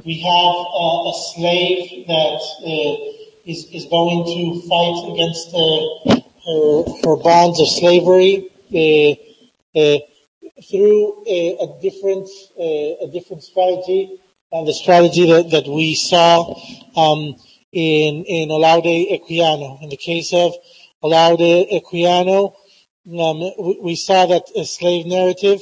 We have a slave that is going to fight against her bonds of slavery through a different strategy, and the strategy that we saw in Olaudah Equiano. In the case of Olaudah Equiano, we saw that a slave narrative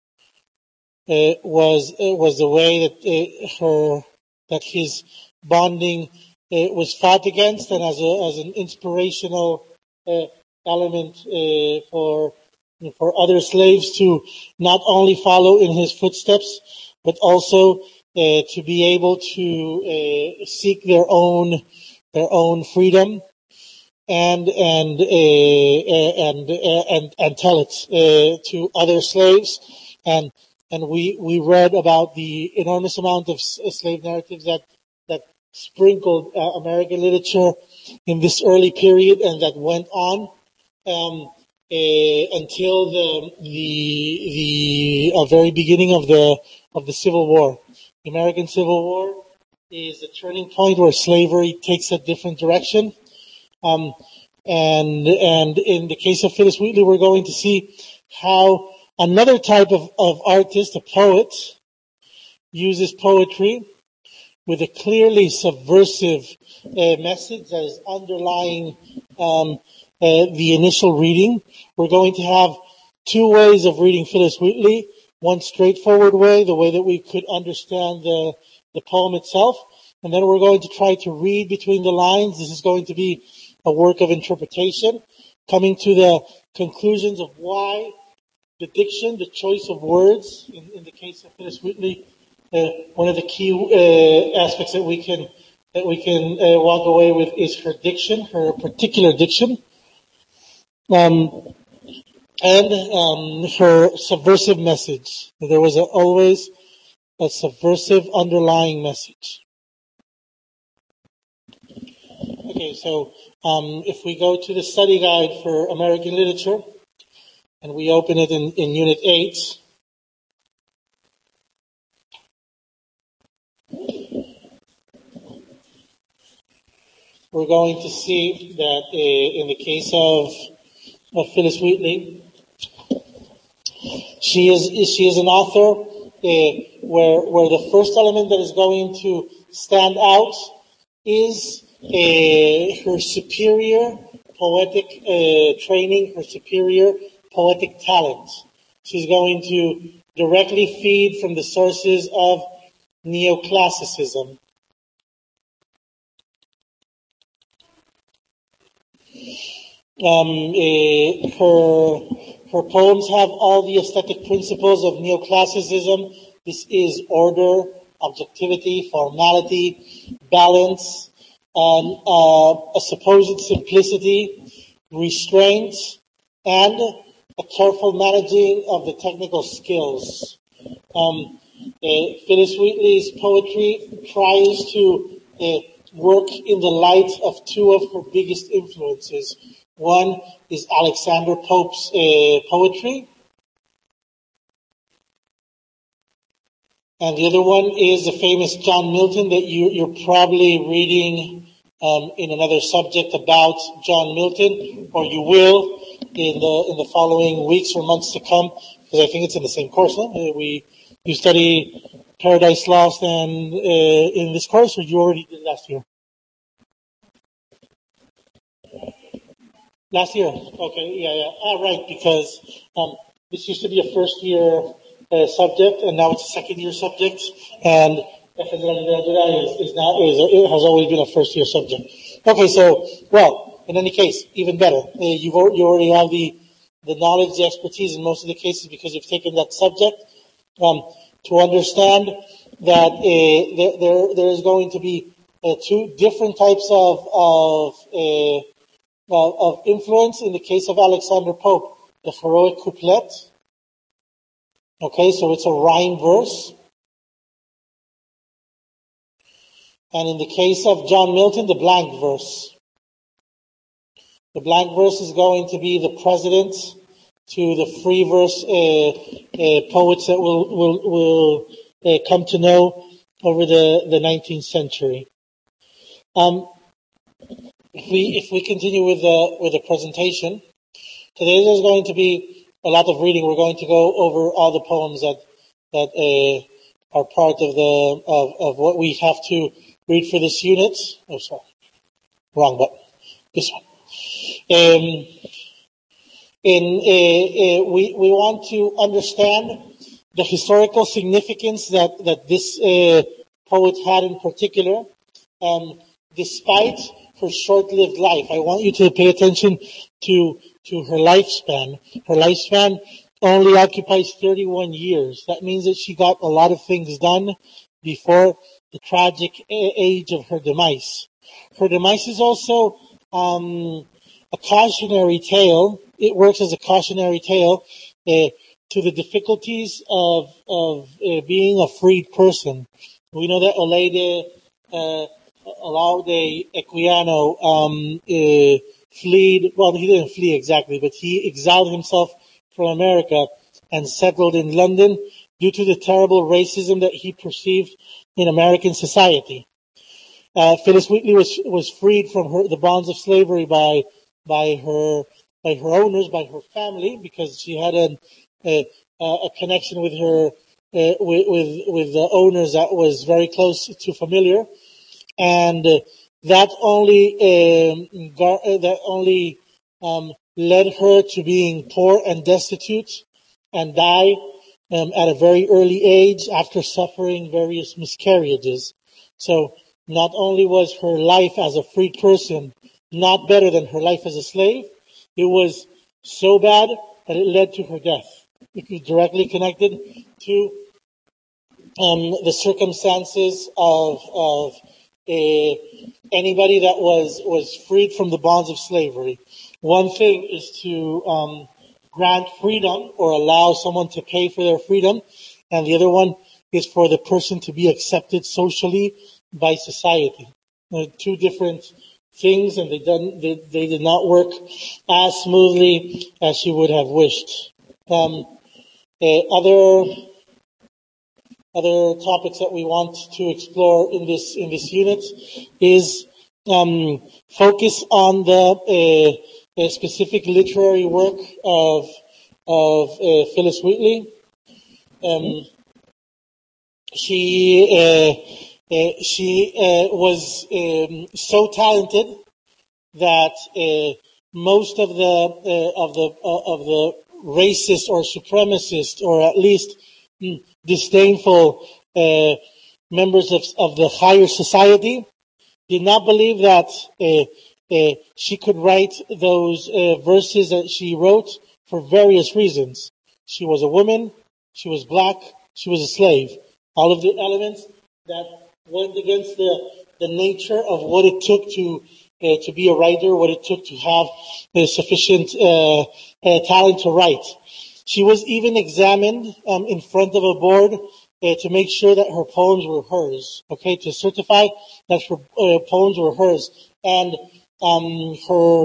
was the way that his bonding was fought against, and as an inspirational element for other slaves to not only follow in his footsteps, but also to be able to seek their own freedom and tell it to other slaves. And we read about the enormous amount of slave narratives that sprinkled American literature in this early period, and that went on until the very beginning of the Civil War. The American Civil War is a turning point where slavery takes a different direction. And in the case of Phillis Wheatley, we're going to see how another type of artist, a poet, uses poetry with a clearly subversive message that is underlying the initial reading. We're going to have two ways of reading Phillis Wheatley. One straightforward way, the way that we could understand the poem itself. And then we're going to try to read between the lines. This is going to be a work of interpretation, coming to the conclusions of why the diction, the choice of words, in the case of Phillis Wheatley, one of the key aspects that we can walk away with is her diction, her particular diction, and her subversive message. There was always a subversive underlying message. Okay, so if we go to the study guide for American literature, and we open it in Unit 8, we're going to see that in the case of Phillis Wheatley, she is an author where the first element that is going to stand out is her superior poetic training, her superior poetic talent. She's going to directly feed from the sources of neoclassicism. Her poems have all the aesthetic principles of neoclassicism. This is order, objectivity, formality, balance, a supposed simplicity, restraint, and a careful managing of the technical skills. Phillis Wheatley's poetry tries to work in the light of two of her biggest influences. One is Alexander Pope's poetry, and the other one is the famous John Milton that you're probably reading in another subject about John Milton, or you will in the following weeks or months to come, because I think it's in the same course. Huh? You study Paradise Lost and in this course, or you already did last year? Last year, okay, yeah. Right, because this used to be a first year subject, and now it's a second year subject, and it has always been a first year subject. Okay, so, well, in any case, even better. You already have the knowledge, the expertise in most of the cases because you've taken that subject. To understand that there is going to be two different types of influence in the case of Alexander Pope. The heroic couplet. Okay, so it's a rhyme verse. And in the case of John Milton, the blank verse. The blank verse is going to be the precedent to the free verse poets that we'll come to know over the 19th century. If we continue with the presentation, today there's going to be a lot of reading. We're going to go over all the poems that are part of what we have to read for this unit. Oh, sorry, wrong button. This one. We want to understand the historical significance that this poet had in particular, despite her short-lived life. I want you to pay attention to her lifespan. Her lifespan only occupies 31 years. That means that she got a lot of things done before the tragic age of her demise. Her demise is also a cautionary tale. It works as a cautionary tale to the difficulties of being a freed person. We know that Olaudah Equiano fled. Well, he didn't flee exactly, but he exiled himself from America and settled in London due to the terrible racism that he perceived in American society. Phillis Wheatley was freed from the bonds of slavery by her owners, by her family, because she had a connection with her with the owners that was very close to familiar, and that only led her to being poor and destitute, and die at a very early age after suffering various miscarriages. So not only was her life as a freed person not better than her life as a slave, it was so bad that it led to her death. It was directly connected to the circumstances of anybody that was freed from the bonds of slavery. One thing is to grant freedom or allow someone to pay for their freedom, and the other one is for the person to be accepted socially by society. Two different things, and they did not work as smoothly as she would have wished. Other topics that we want to explore in this unit is focus on the specific literary work of Phillis Wheatley. She was so talented that most of the racist or supremacist, or at least disdainful members of the higher society did not believe that she could write those verses that she wrote for various reasons. She was a woman, she was black, she was a slave. All of the elements that went against the nature of what it took to be a writer, what it took to have sufficient talent to write. She was even examined in front of a board to make sure that her poems were hers. Okay, to certify that her poems were hers, and her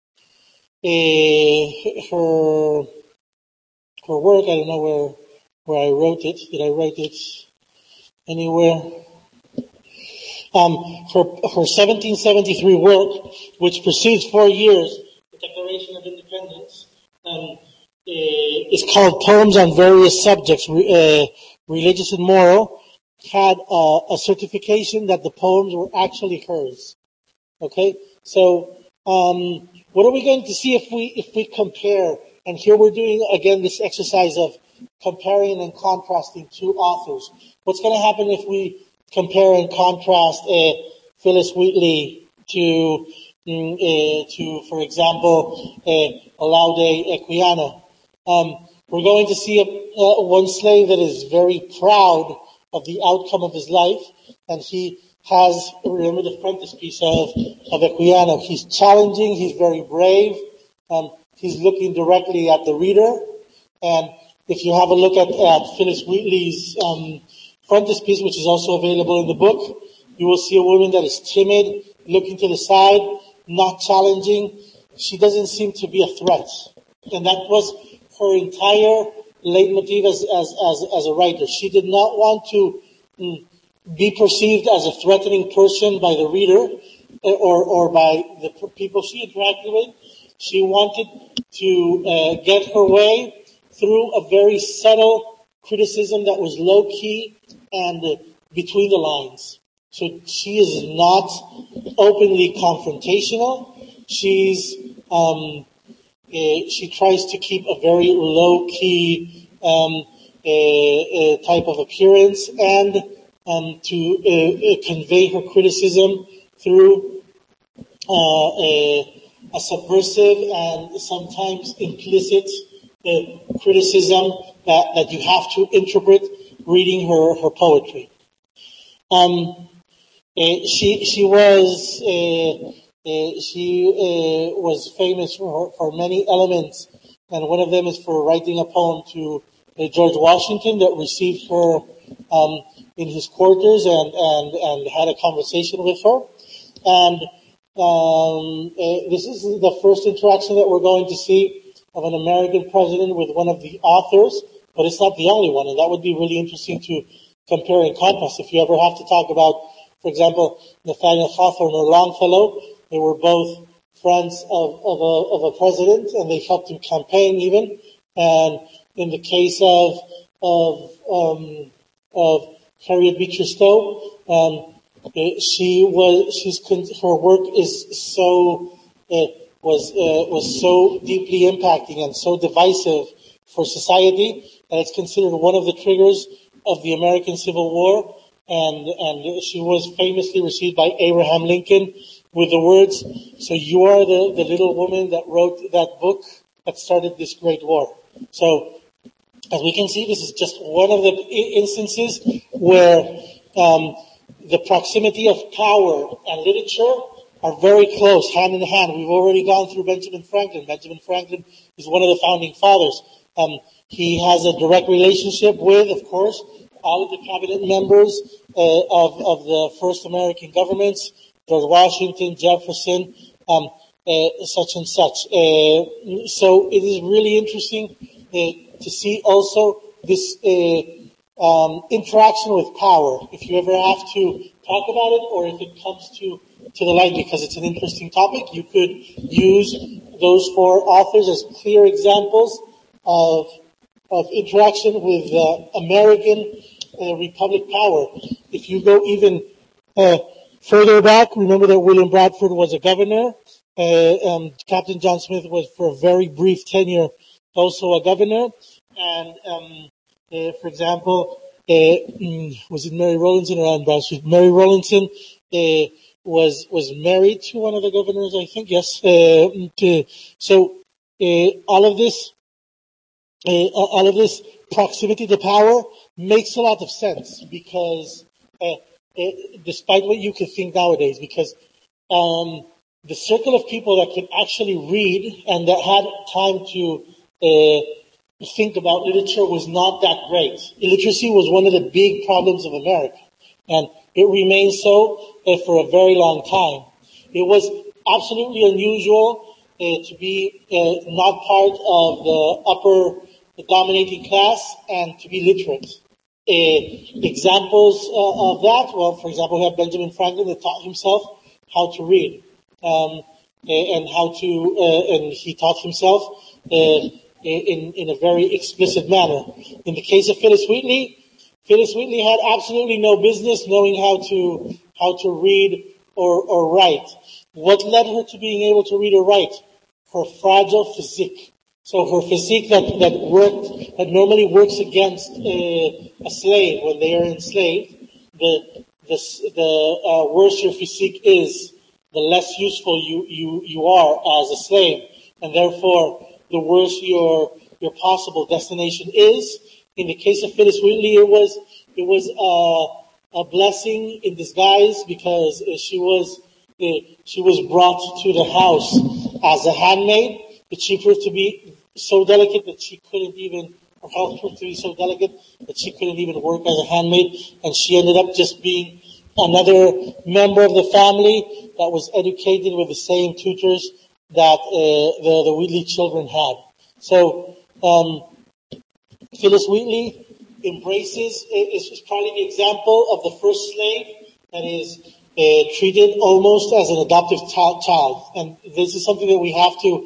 work. I don't know where I wrote it. Did I write it anywhere? Her 1773 work, which precedes 4 years, the Declaration of Independence, is called Poems on Various Subjects, Religious and Moral, had a certification that the poems were actually hers. Okay, so what are we going to see if we compare? And here we're doing again this exercise of comparing and contrasting two authors. What's going to happen if we compare and contrast Phillis Wheatley to, for example, Olaudah Equiano? We're going to see one slave that is very proud of the outcome of his life, and he has, remember the frontispiece of Equiano. He's challenging, he's very brave, he's looking directly at the reader, and if you have a look at Phillis Wheatley's frontispiece, which is also available in the book, you will see a woman that is timid, looking to the side, not challenging. She doesn't seem to be a threat. And that was her entire leitmotif as a writer. She did not want to be perceived as a threatening person by the reader or by the people she interacted with. She wanted to get her way through a very subtle criticism that was low-key and between the lines. So she is not openly confrontational. She tries to keep a very low-key type of appearance and to convey her criticism through a subversive and sometimes implicit criticism that you have to interpret reading her poetry. She was famous for many elements, and one of them is for writing a poem to George Washington that received her in his quarters and had a conversation with her. And this is the first interaction that we're going to see of an American president with one of the authors, but it's not the only one, and that would be really interesting to compare and contrast. If you ever have to talk about, for example, Nathaniel Hawthorne or Longfellow, they were both friends of a president, and they helped him campaign even. And in the case of Harriet Beecher Stowe, her work is so was so deeply impacting and so divisive for society that it's considered one of the triggers of the American Civil War. And she was famously received by Abraham Lincoln with the words, "So you are the little woman that wrote that book that started this great war." So, as we can see, this is just one of the instances where the proximity of power and literature are very close, hand in hand. We've already gone through Benjamin Franklin. Benjamin Franklin is one of the founding fathers. He has a direct relationship with, of course, all of the cabinet members of the first American governments, George Washington, Jefferson, such and such. So it is really interesting to see also this interaction with power. If you ever have to talk about it, or if it comes to the light because it's an interesting topic, you could use those four authors as clear examples of interaction with American republic power. If you go even further back, remember that William Bradford was a governor. Captain John Smith was, for a very brief tenure, also a governor. And for example, was it Mary Rowlandson or Anne Bradstreet? Mary Rowlandson was married to one of the governors, I think. Yes. So all of this proximity to power makes a lot of sense because, despite what you could think nowadays, because the circle of people that could actually read and that had time to think about literature was not that great. Illiteracy was one of the big problems of America, and it remained so for a very long time. It was absolutely unusual to be not part of the upper dominating class and to be literate. Examples of that, well, for example, we have Benjamin Franklin that taught himself how to read, and he taught himself in a very explicit manner. In the case of Phillis Wheatley had absolutely no business knowing how to read or write. What led her to being able to read or write? Her fragile physique. So her physique that normally works against a slave when they are enslaved, the worse your physique is, the less useful you are as a slave, and therefore the worse your possible destination is. In the case of Phillis Wheatley, it was a blessing in disguise because she was brought to the house as a handmaid, but she proved to be so delicate that she couldn't even, her health proved to be so delicate that she couldn't even work as a handmaid, and she ended up just being another member of the family that was educated with the same tutors that the Wheatley children had. So Phillis Wheatley embraces is probably the example of the first slave that is treated almost as an adoptive child. And this is something that we have to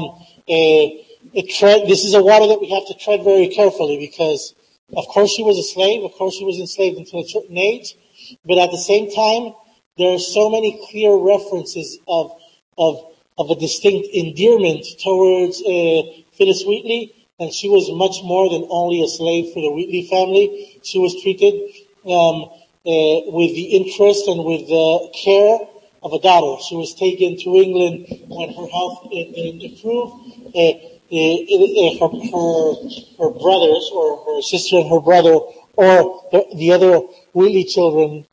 tread. This is a water that we have to tread very carefully, because of course she was a slave, of course she was enslaved until a certain age, but at the same time there are so many clear references of a distinct endearment towards Phyllis Wheatley, and she was much more than only a slave for the Wheatley family. She was treated with the interest and with the care of a daughter. She was taken to England when her health didn't improve. Her brothers, or her sister and her brother, or the other Wheatley children,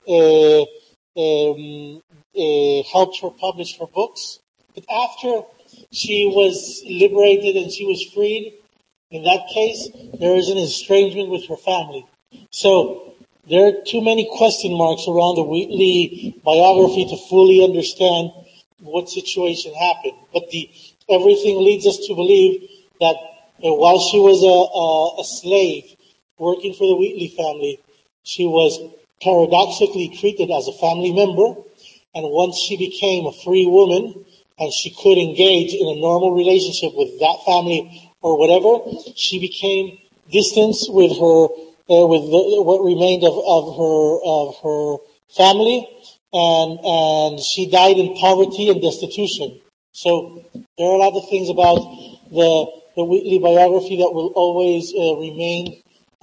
helped her publish her books. But after she was liberated and she was freed, in that case, there is an estrangement with her family. So there are too many question marks around the Wheatley biography to fully understand what situation happened. But everything leads us to believe that while she was a slave working for the Wheatley family, she was paradoxically treated as a family member. And once she became a free woman and she could engage in a normal relationship with that family or whatever, she became distanced with her, what remained of her family, and she died in poverty and destitution. So there are a lot of things about the Wheatley biography that will always remain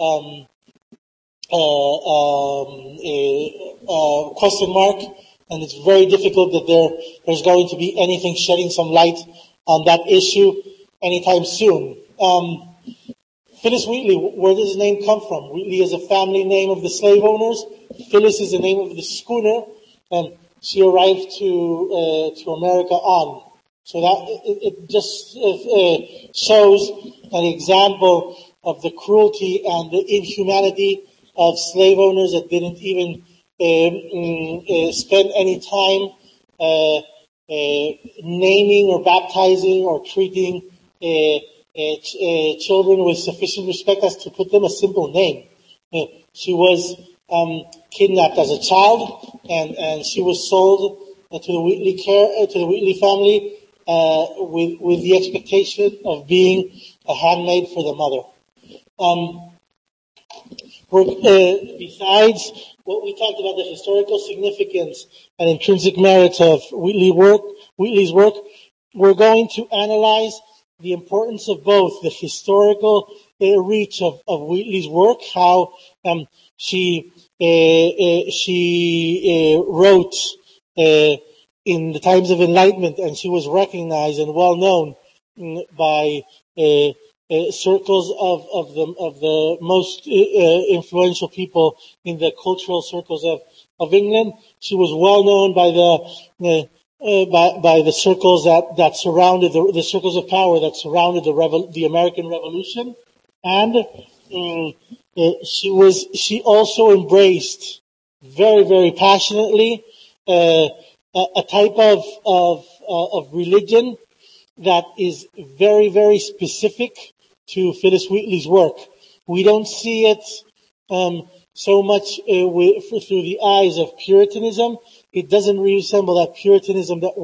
a question mark, and it's very difficult that there's going to be anything shedding some light on that issue anytime soon. Phyllis Wheatley, where does the name come from? Wheatley is a family name of the slave owners. Phyllis is the name of the schooner, and she arrived to America on. So that it just shows an example of the cruelty and the inhumanity of slave owners that didn't even spend any time naming or baptizing or treating children with sufficient respect as to put them a simple name. She was kidnapped as a child, and she was sold to the Wheatley family with the expectation of being a handmaid for the mother. Besides what we talked about, the historical significance and intrinsic merits of Wheatley's work, we're going to analyze the importance of both the historical reach of Wheatley's work, how she wrote in the times of Enlightenment, and she was recognized and well known by circles of the most influential people in the cultural circles of England. She was well known by the circles that surrounded the circles of power that surrounded the American Revolution, and she also embraced very, very passionately a type of religion that is very, very specific to Phyllis Wheatley's work. We don't see it so much through the eyes of Puritanism. It doesn't resemble that Puritanism that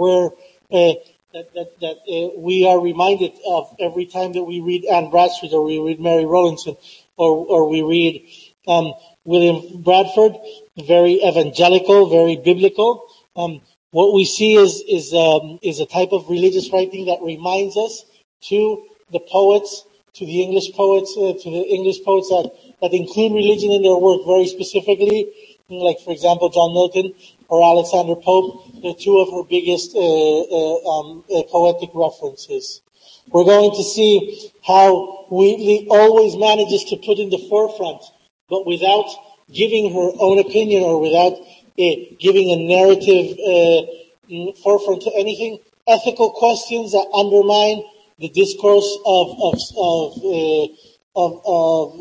we are reminded of every time that we read Anne Bradstreet, or we read Mary Rowlandson, or we read William Bradford. Very evangelical, very biblical. What we see is a type of religious writing that reminds us to the poets, to the English poets that include religion in their work very specifically, like, for example, John Milton or Alexander Pope. They're two of her biggest poetic references. We're going to see how Wheatley always manages to put in the forefront, but without giving her own opinion or without giving a narrative forefront to anything, ethical questions that undermine the discourse of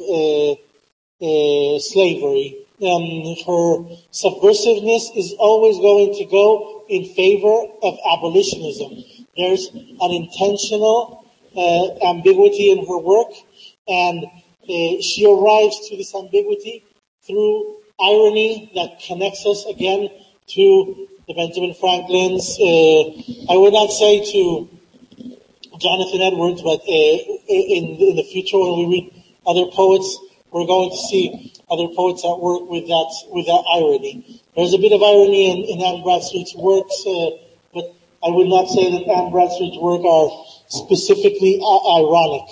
slavery. Her subversiveness is always going to go in favor of abolitionism. There's an intentional ambiguity in her work, and she arrives to this ambiguity through irony that connects us again to the Benjamin Franklins. I would not say to Jonathan Edwards, but in the future when we read other poets, we're going to see other poets that work with that irony. There's a bit of irony in Anne Bradstreet's works, but I would not say that Anne Bradstreet's work are specifically ironic.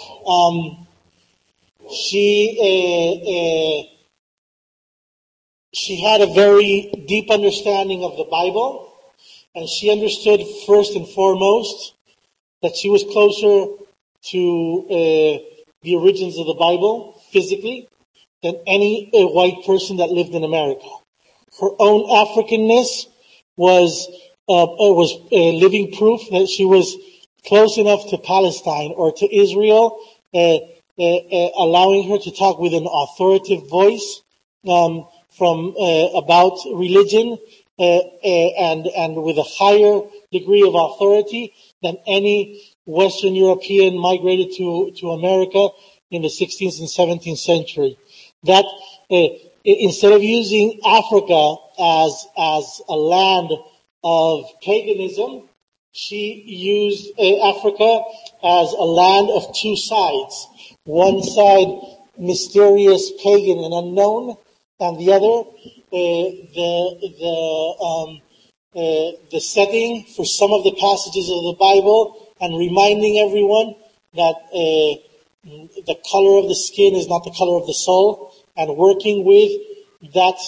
She had a very deep understanding of the Bible, and she understood first and foremost that she was closer to the origins of the Bible physically than any white person that lived in America. Her own Africanness was living proof that she was close enough to Palestine or to Israel, allowing her to talk with an authoritative voice from about religion and with a higher degree of authority than any Western European migrated to America in the 16th and 17th century. That instead of using Africa as a land of paganism, she used Africa as a land of two sides. One side mysterious, pagan, and unknown, and the other the setting for some of the passages of the Bible, and reminding everyone that the color of the skin is not the color of the soul, and working with that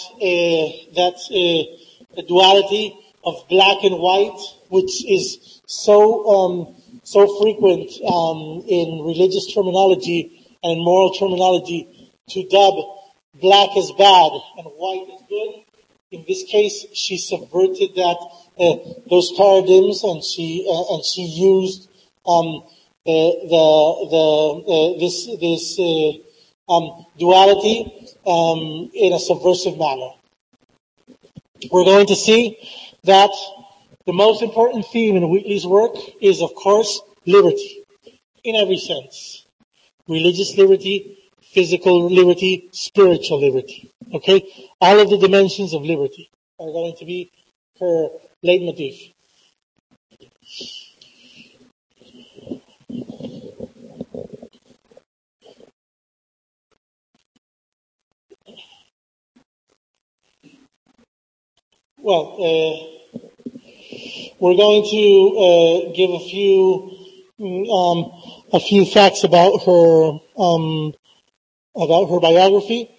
duality of black and white, which is so frequent in religious terminology and moral terminology, to dub black as bad and white as good. In this case, she subverted those paradigms, and she used this duality in a subversive manner. We're going to see that the most important theme in Wheatley's work is, of course, liberty, in every sense. Religious liberty, physical liberty, spiritual liberty. Okay? All of the dimensions of liberty are going to be her leitmotif. Well, we're going to give a few facts about her biography.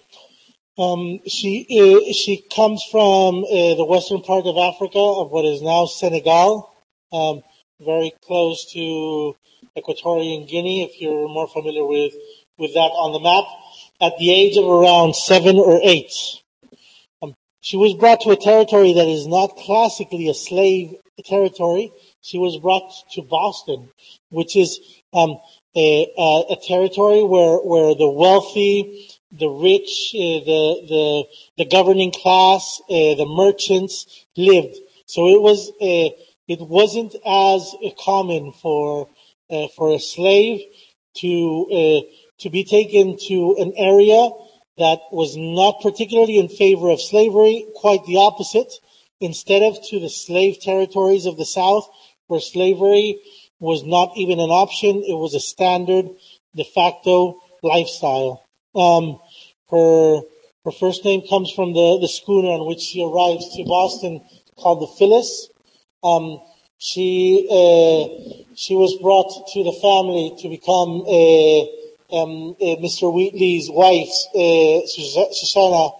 She comes from the western part of Africa, of what is now Senegal, very close to Equatorial Guinea, if you're more familiar with that on the map, at the age of around 7 or 8. She was brought to a territory that is not classically a slave territory. She was brought to Boston, which is a territory where the wealthy, the rich, the governing class, the merchants lived. So it wasn't as common for a slave to be taken to an area that was not particularly in favor of slavery, quite the opposite, instead of to the slave territories of the South, where slavery was not even an option. It was a standard de facto lifestyle. Her first name comes from the schooner on which she arrives to Boston, called the Phyllis. She was brought to the family to become Mr. Wheatley's wife, Susanna,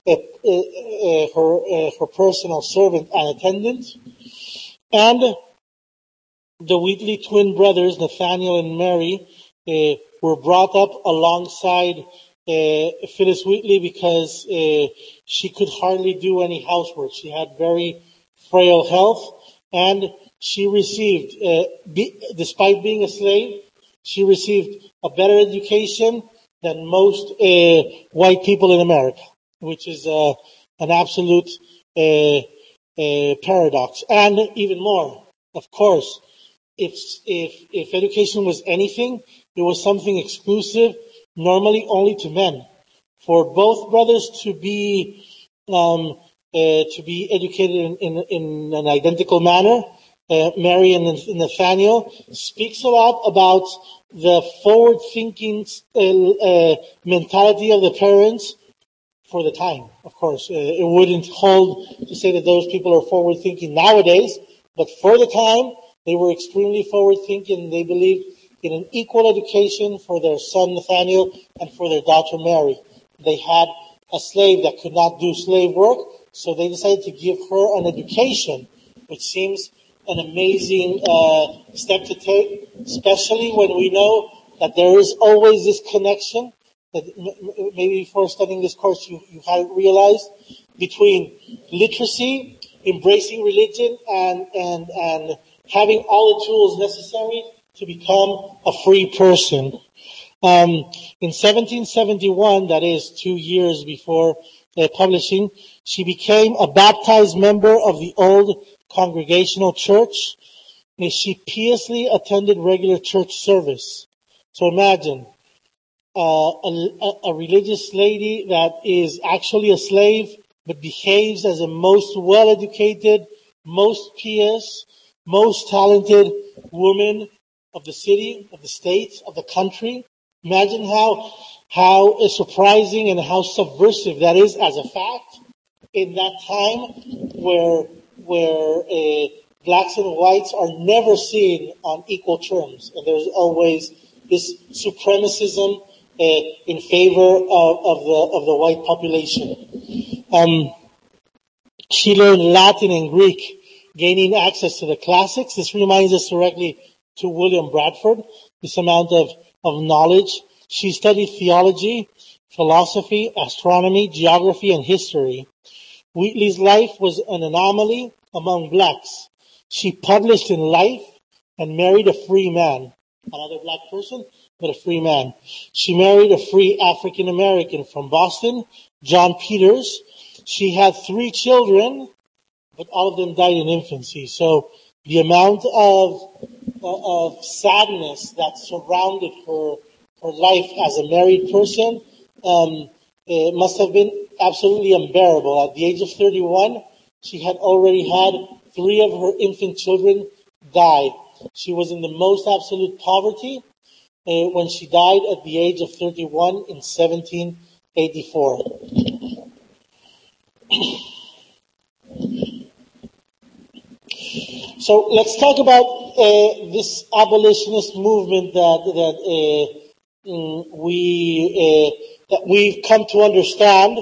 her personal servant and attendant. And the Wheatley twin brothers, Nathaniel and Mary, were brought up alongside Phyllis Wheatley because she could hardly do any housework. She had very frail health, and she received, despite being a slave, she received a better education than most white people in America, which is an absolute paradox. And even more, of course, if education was anything, it was something exclusive normally only to men. For both brothers to be educated in an identical manner, Mary and Nathaniel, speaks a lot about the forward-thinking mentality of the parents for the time. Of course, it wouldn't hold to say that those people are forward-thinking nowadays, but for the time, they were extremely forward-thinking. They believed in an equal education for their son Nathaniel and for their daughter Mary. They had a slave that could not do slave work, so they decided to give her an education, which seems an amazing step to take, especially when we know that there is always this connection that maybe before studying this course you hadn't realized, between literacy, embracing religion, and having all the tools necessary to become a free person. In 1771, that is 2 years before publishing, she became a baptized member of the old Congregational Church. She piously attended regular church service. So imagine a religious lady that is actually a slave, but behaves as the most well-educated, most pious, most talented woman of the city, of the state, of the country. Imagine how surprising and how subversive that is as a fact in that time where blacks and whites are never seen on equal terms, and there's always this supremacism in favor of the white population. She learned Latin and Greek, gaining access to the classics. This reminds us directly to William Bradford, this amount of knowledge. She studied theology, philosophy, astronomy, geography, and history. Wheatley's life was an anomaly among blacks. She published in Life and married a free man. Another black person, but a free man. She married a free African American from Boston, John Peters. She had 3 children, but all of them died in infancy. So the amount of sadness that surrounded her life as a married person it must have been absolutely unbearable. At the age of 31, she had already had 3 of her infant children die. She was in the most absolute poverty when she died at the age of 31 in 1784. So let's talk about this abolitionist movement that we've come to understand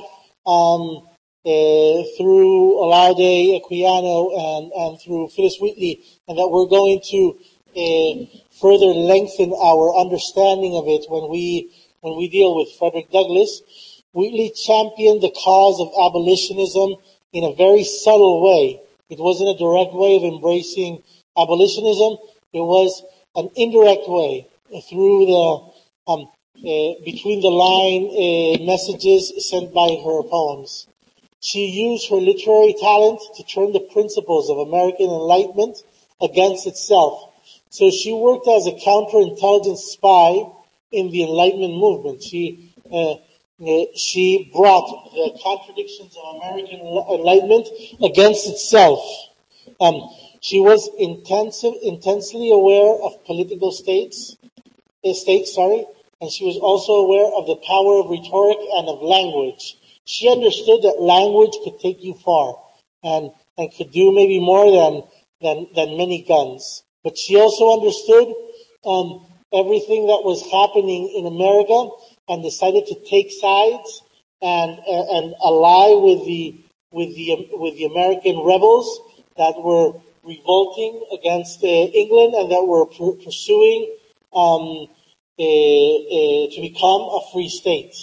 through Olaudah Equiano and through Phyllis Wheatley, and that we're going to further lengthen our understanding of it when we deal with Frederick Douglass. Wheatley championed the cause of abolitionism in a very subtle way. It wasn't a direct way of embracing abolitionism. It was an indirect way through the between the line messages sent by her poems. She used her literary talent to turn the principles of American Enlightenment against itself. So she worked as a counterintelligence spy in the Enlightenment movement. She brought the contradictions of American Enlightenment against itself. She was intensely aware of political states, and she was also aware of the power of rhetoric and of language. She understood that language could take you far and could do maybe more than many guns. But she also understood everything that was happening in America and decided to take sides and ally with the American rebels that were revolting against England and that were pursuing to become a free state.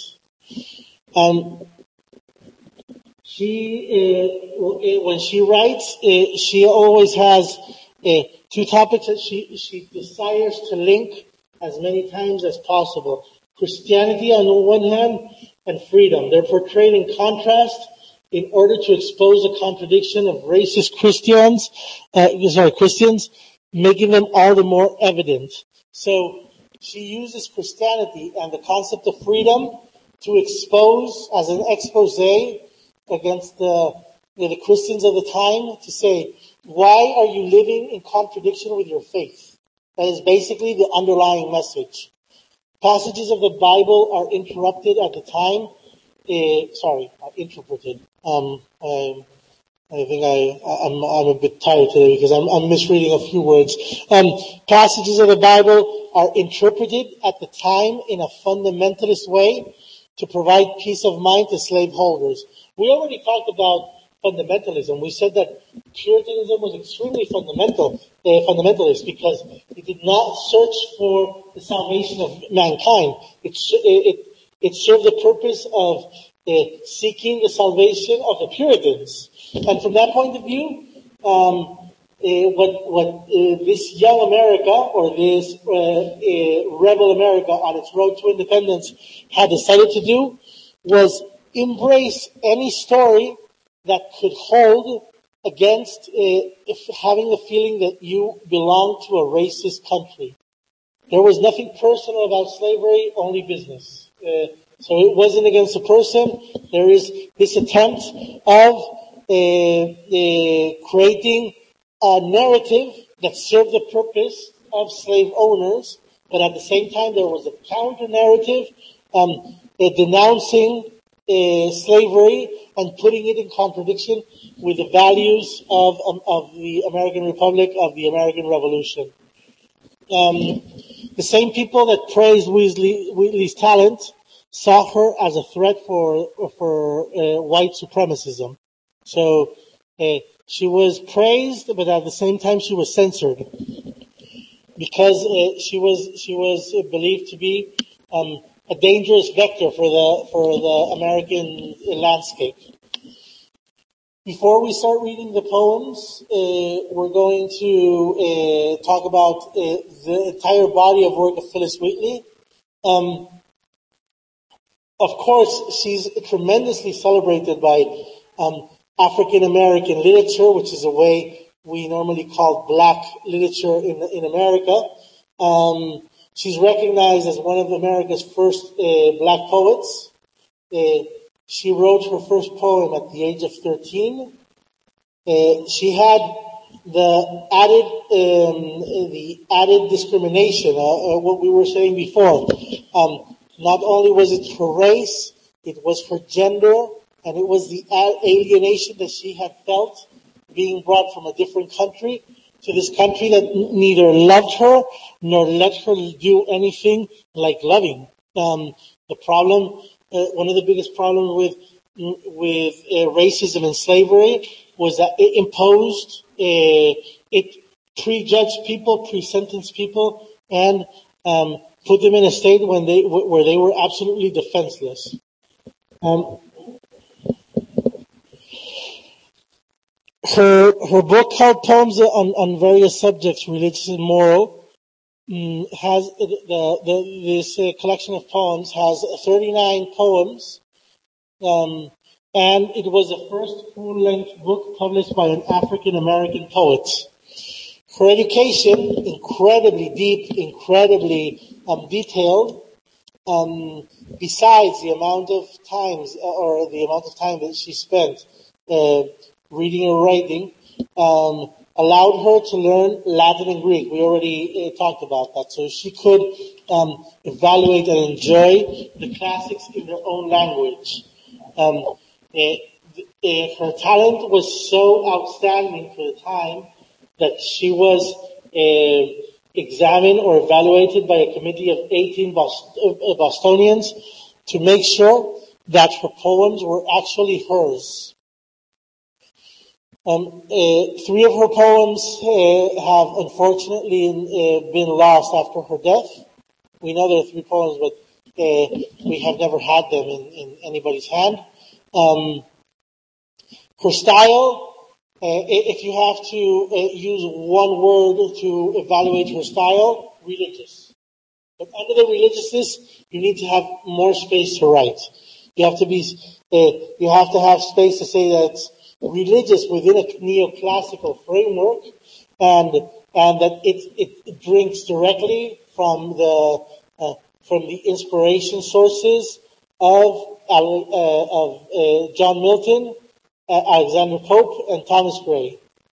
When she writes, she always has 2 topics that she desires to link as many times as possible. Christianity on the one hand and freedom. They're portrayed in contrast in order to expose the contradiction of racist Christians, making them all the more evident. So She uses Christianity and the concept of freedom to expose, as an expose against the Christians of the time, to say, why are you living in contradiction with your faith? That is basically the underlying message. Passages of the Bible are interrupted at the time. Interpreted. I think I'm a bit tired today because I'm misreading a few words. Passages of the Bible are interpreted at the time in a fundamentalist way to provide peace of mind to slaveholders. We already talked about fundamentalism. We said that Puritanism was extremely fundamentalist because it did not search for the salvation of mankind. It served the purpose of seeking the salvation of the Puritans. And from that point of view, what this young America, or this rebel America on its road to independence had decided to do was embrace any story that could hold against having the feeling that you belong to a racist country. There was nothing personal about slavery, only business. So it wasn't against a person. There is this attempt of creating a narrative that served the purpose of slave owners, but at the same time there was a counter narrative denouncing slavery and putting it in contradiction with the values of the American Republic, of the American Revolution. The same people that praised Wheatley's talent saw her as a threat for white supremacism. So she was praised, but at the same time she was censored because she was believed to be a dangerous vector for the American landscape. Before we start reading the poems, we're going to talk about the entire body of work of Phillis Wheatley. Of course, she's tremendously celebrated by African American literature, which is a way we normally call black literature in America. She's recognized as one of America's first black poets. She wrote her first poem at the age of 13. She had the added discrimination, what we were saying before. Not only was it her race, it was her gender, and it was the alienation that she had felt being brought from a different country to this country that neither loved her nor let her do anything like loving. The problem, one of the biggest problems with racism and slavery was that it imposed, it prejudged people, pre-sentenced people, and put them in a state where they were absolutely defenseless. Her book called Poems on Various Subjects, Religious and Moral, has this collection of poems has 39 poems, and it was the first full-length book published by an African American poet. Her education, incredibly deep, incredibly detailed. Besides the amount of time that she spent reading and writing, allowed her to learn Latin and Greek. We already talked about that. So she could evaluate and enjoy the classics in their own language. Her talent was so outstanding for the time that she was examined or evaluated by a committee of 18 Bostonians to make sure that her poems were actually hers. 3 of her poems have unfortunately been lost after her death. We know there are 3 poems, but we have never had them in anybody's hand. Her style, if you have to use one word to evaluate her style, religious. But under the religiousness, you need to have more space to write. You have to have space to say that it's religious within a neoclassical framework, and that it drinks directly from the inspiration sources of John Milton, Alexander Pope, and Thomas Gray.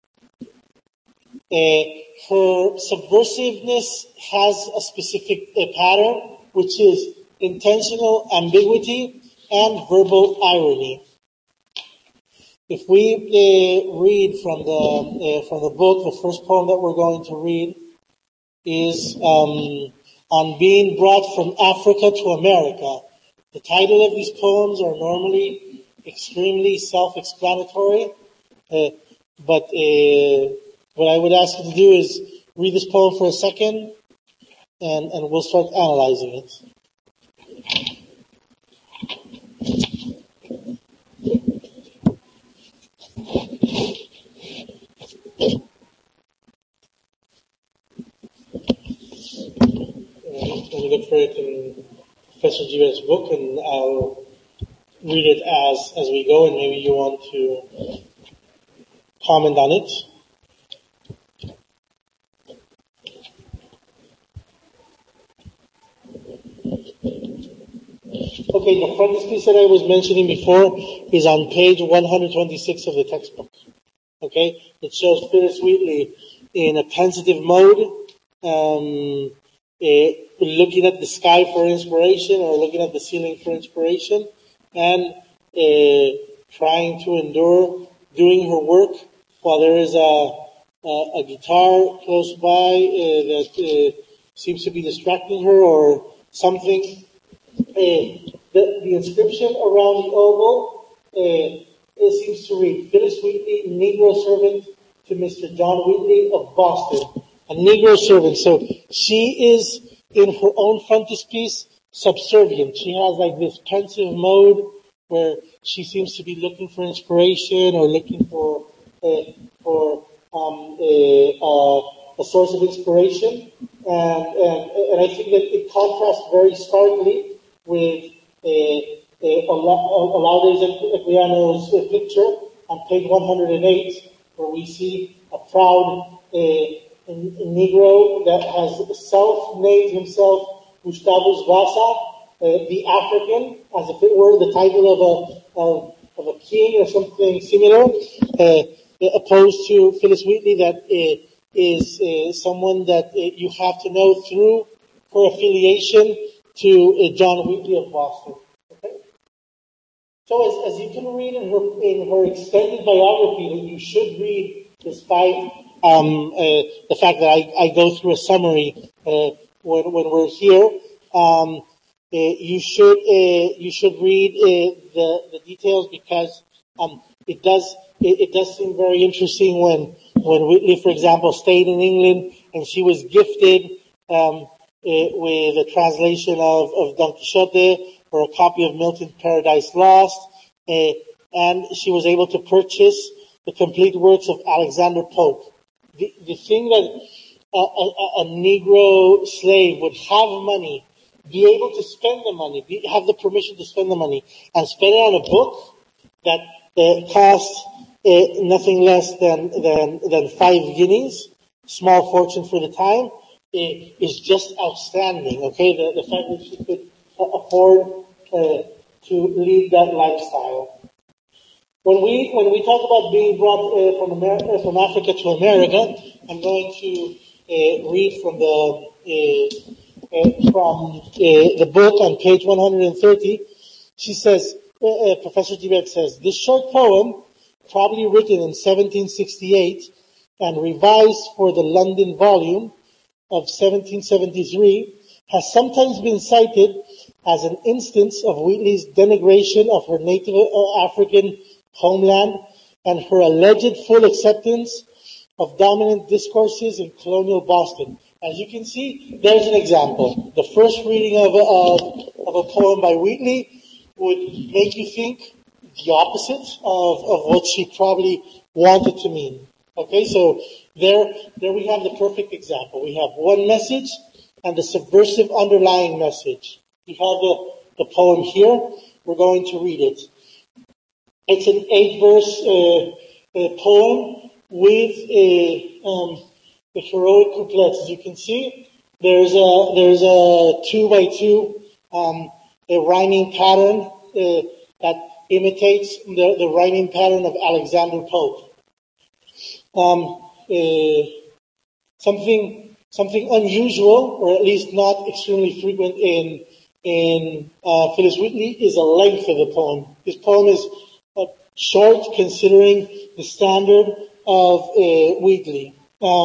Her subversiveness has a specific pattern, which is intentional ambiguity and verbal irony. If we read from the book, the first poem that we're going to read is On Being Brought from Africa to America. The title of these poems are normally extremely self-explanatory, but what I would ask you to do is read this poem for a second, and we'll start analyzing it. Let me look for it in Professor Gibet's book, and I'll read it as we go, and maybe you want to comment on it. Okay, the frontispiece that I was mentioning before is on page 126 of the textbook. Okay, it shows Phillis Wheatley in a pensive mode, looking at the sky for inspiration, or looking at the ceiling for inspiration, and trying to endure doing her work while there is a guitar close by that seems to be distracting her or something. The inscription around the oval it seems to read, Phillis Wheatley, Negro servant to Mr. John Wheatley of Boston. A Negro servant. So she is, in her own frontispiece, subservient. She has like this pensive mode where she seems to be looking for inspiration or looking for a source of inspiration. And I think that it contrasts very starkly with Olaudah Equiano's picture on page 108, where we see a proud Negro that has self-named himself Gustavus Vasa, the African, as if it were the title of a king or something similar, opposed to Phillis Wheatley, that is someone that you have to know through her affiliation to John Wheatley of Boston. Okay? So as you can read in her extended biography that you should read, despite the fact that I go through a summary when we're here, you should read the details, because it does seem very interesting when Wheatley, for example, stayed in England and she was gifted with a translation of Don Quixote or a copy of Milton's Paradise Lost, and she was able to purchase the complete works of Alexander Pope. The thing that a Negro slave would have money, be able to spend the money, have the permission to spend the money, and spend it on a book that cost nothing less than 5 guineas, small fortune for the time, is just outstanding. Okay, the fact that she could afford to lead that lifestyle. When we talk about being brought from Africa to America, I'm going to read from the book on page 130. She says, Professor Gibet says, this short poem, probably written in 1768 and revised for the London volume of 1773, has sometimes been cited as an instance of Wheatley's denigration of her native African homeland and her alleged full acceptance of dominant discourses in colonial Boston. As you can see, there's an example. The first reading of a poem by Wheatley would make you think the opposite of what she probably wanted to mean. Okay, so there we have the perfect example. We have one message and the subversive underlying message. We have the poem here. We're going to read it. It's an 8-verse poem with the heroic couplets. As you can see, there's a 2x2, a rhyming pattern, that imitates the rhyming pattern of Alexander Pope. Something unusual, or at least not extremely frequent in Phillis Wheatley, is the length of the poem. This poem is short considering the standard of Wheatley.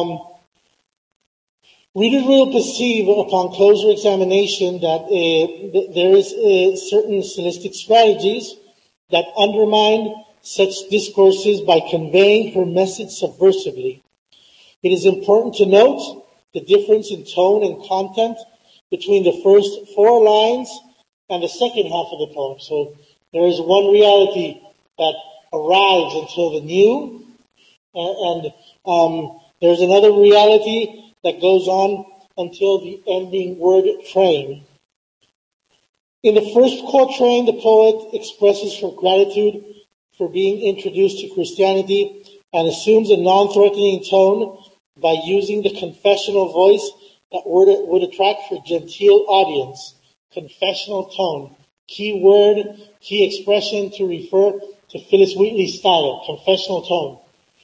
Readers will perceive upon closer examination that there is certain stylistic strategies that undermine such discourses by conveying her message subversively. It is important to note the difference in tone and content between the first 4 lines and the second half of the poem. So there is one reality that arrives until the new, and there's another reality that goes on until the ending word frame. In the first quatrain, the poet expresses her gratitude for being introduced to Christianity and assumes a non-threatening tone by using the confessional voice that would attract her genteel audience. Confessional tone. Key word, key expression to refer to Phillis Wheatley's style. Confessional tone.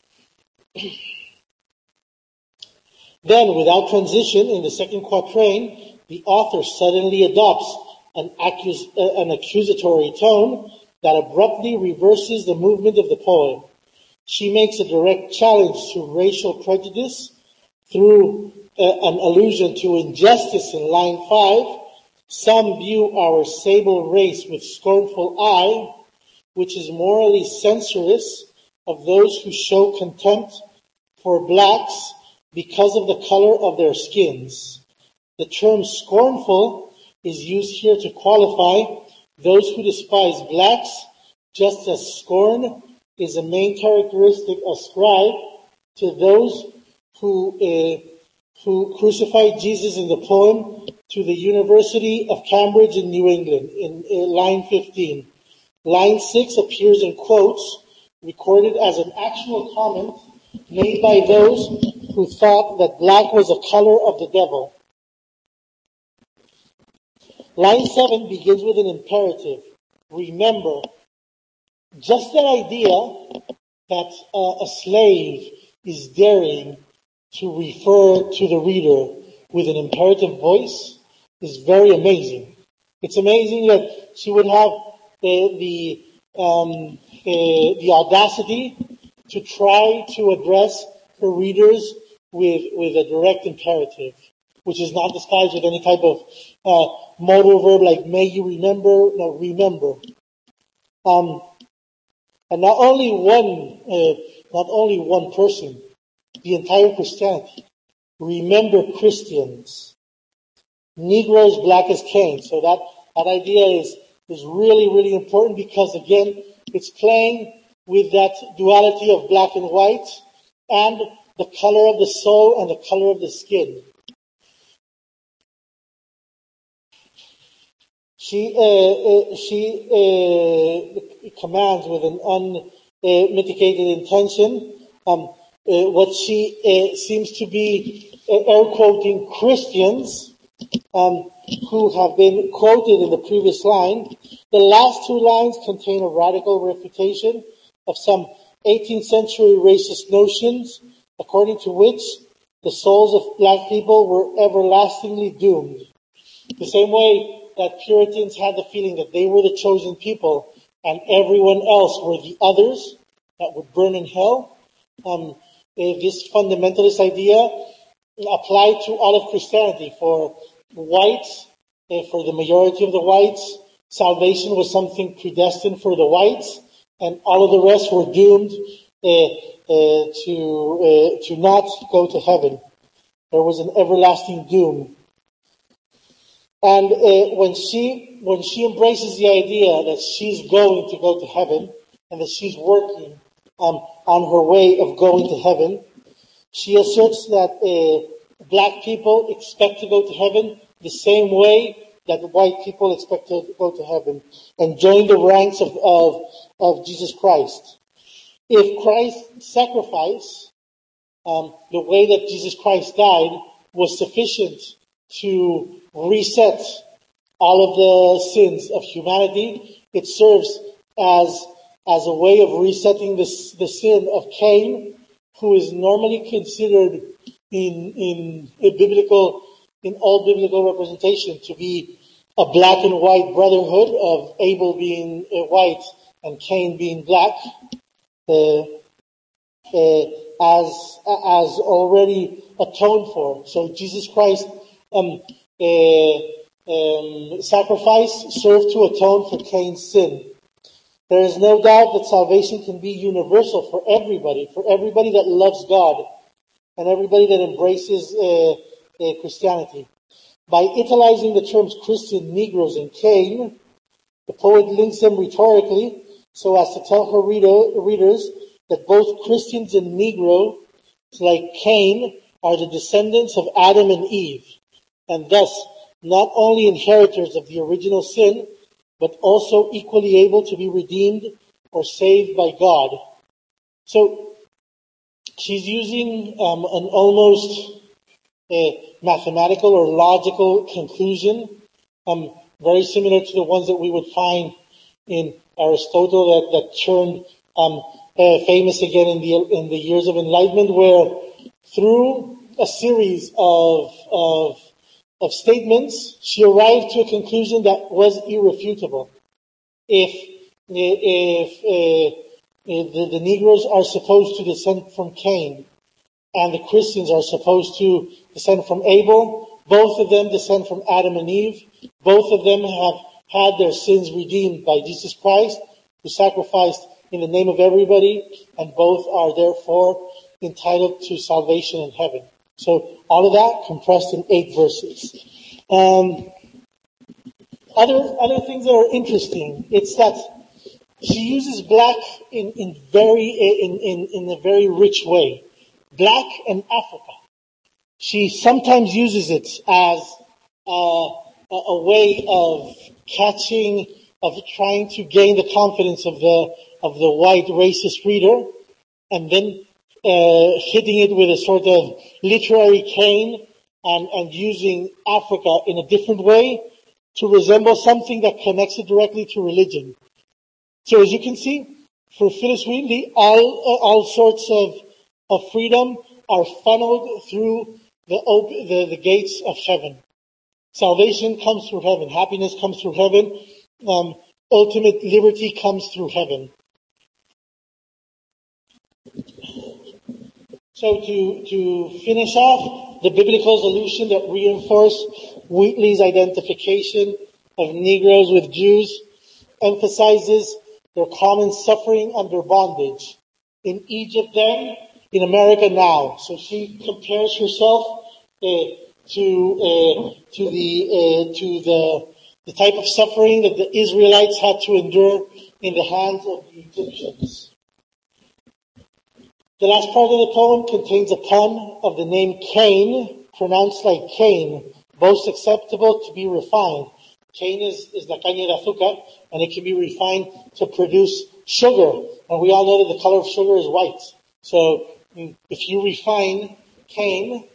Then, without transition, in the second quatrain, the author suddenly adopts an accusatory tone that abruptly reverses the movement of the poem. She makes a direct challenge to racial prejudice through an allusion to injustice in line 5. Some view our sable race with scornful eye, which is morally censorious of those who show contempt for blacks because of the color of their skins. The term scornful is used here to qualify those who despise blacks, just as scorn is a main characteristic ascribed to those who crucified Jesus in the poem to the University of Cambridge in New England, in line 15. Line 6 appears in quotes, recorded as an actual comment made by those who thought that black was a color of the devil. Line 7 begins with an imperative. Remember. Just that idea that a slave is daring to refer to the reader with an imperative voice is very amazing. It's amazing that she would have the audacity to try to address her readers with a direct imperative, which is not disguised with any type of modal verb like may you remember. No, remember. And not only one person, the entire Christianity. Remember Christians. Negroes black as Cain. So that idea is really, really important because again, it's playing with that duality of black and white and the color of the soul and the color of the skin. She commands with an unmitigated intention what she seems to be air quoting Christians who have been quoted in the previous line. The last 2 lines contain a radical refutation of some 18th century racist notions, according to which the souls of black people were everlastingly doomed. The same way that Puritans had the feeling that they were the chosen people and everyone else were the others that would burn in hell. This fundamentalist idea applied to all of Christianity. For whites, for the majority of the whites, salvation was something predestined for the whites, and all of the rest were doomed to not go to heaven. There was an everlasting doom. And when she embraces the idea that she's going to go to heaven and that she's working on her way of going to heaven, she asserts that black people expect to go to heaven the same way that white people expect to go to heaven and join the ranks of Jesus Christ. If Christ's sacrifice the way that Jesus Christ died was sufficient to reset all of the sins of humanity. It serves as a way of resetting the sin of Cain, who is normally considered in all biblical representation to be a black and white brotherhood of Abel being white and Cain being black, as already atoned for. So Jesus Christ sacrifice served to atone for Cain's sin. There is no doubt that salvation can be universal for everybody that loves God, and everybody that embraces Christianity. By utilizing the terms Christian, Negroes, and Cain, the poet links them rhetorically so as to tell her readers that both Christians and Negroes, like Cain, are the descendants of Adam and Eve, and thus not only inheritors of the original sin, but also equally able to be redeemed or saved by God. So she's using an almost mathematical or logical conclusion, very similar to the ones that we would find in Aristotle that turned famous again in the years of Enlightenment, where through a series of statements, she arrived to a conclusion that was irrefutable. If the Negroes are supposed to descend from Cain, and the Christians are supposed to descend from Abel, both of them descend from Adam and Eve. Both of them have had their sins redeemed by Jesus Christ, who sacrificed in the name of everybody, and both are therefore entitled to salvation in heaven. So all of that compressed in 8 verses. Other things that are interesting, it's that she uses black in a very rich way. Black and Africa. She sometimes uses it as a way of trying to gain the confidence of the white racist reader, and then hitting it with a sort of literary cane and using Africa in a different way to resemble something that connects it directly to religion. So as you can see, for Phyllis Wheatley, all sorts of freedom are funneled through the gates of heaven. Salvation comes through heaven. Happiness comes through heaven. Ultimate liberty comes through heaven. So to finish off, the biblical solution that reinforced Wheatley's identification of Negroes with Jews emphasizes their common suffering under bondage. In Egypt then, in America now. So she compares herself to the type of suffering that the Israelites had to endure in the hands of the Egyptians. The last part of the poem contains a pun of the name Cain, pronounced like Cain, most acceptable to be refined. Cain is la caña de azúcar, and it can be refined to produce sugar. And we all know that the color of sugar is white. So if you refine Cain,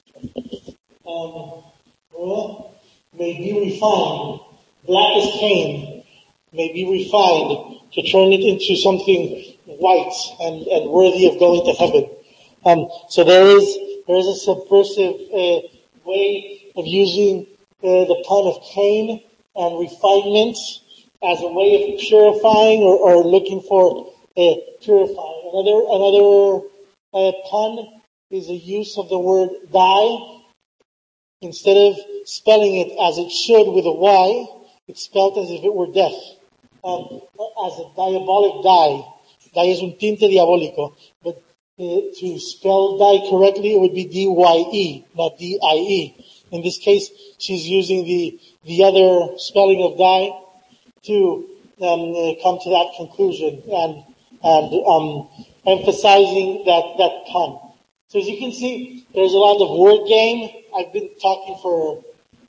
may be refined. Black as Cain may be refined to turn it into something white and worthy of going to heaven. So there is a subversive way of using the pun of Cain and refinement as a way of purifying or looking for purifying. Another pun is a use of the word die. Instead of spelling it as it should with a Y, it's spelled as if it were death. As a diabolic die. Die es un tinte diabólico. But to spell die correctly, it would be D-Y-E, not D-I-E. In this case, she's using the other spelling of die to come to that conclusion and emphasizing that pun. So as you can see, there's a lot of word game. I've been talking for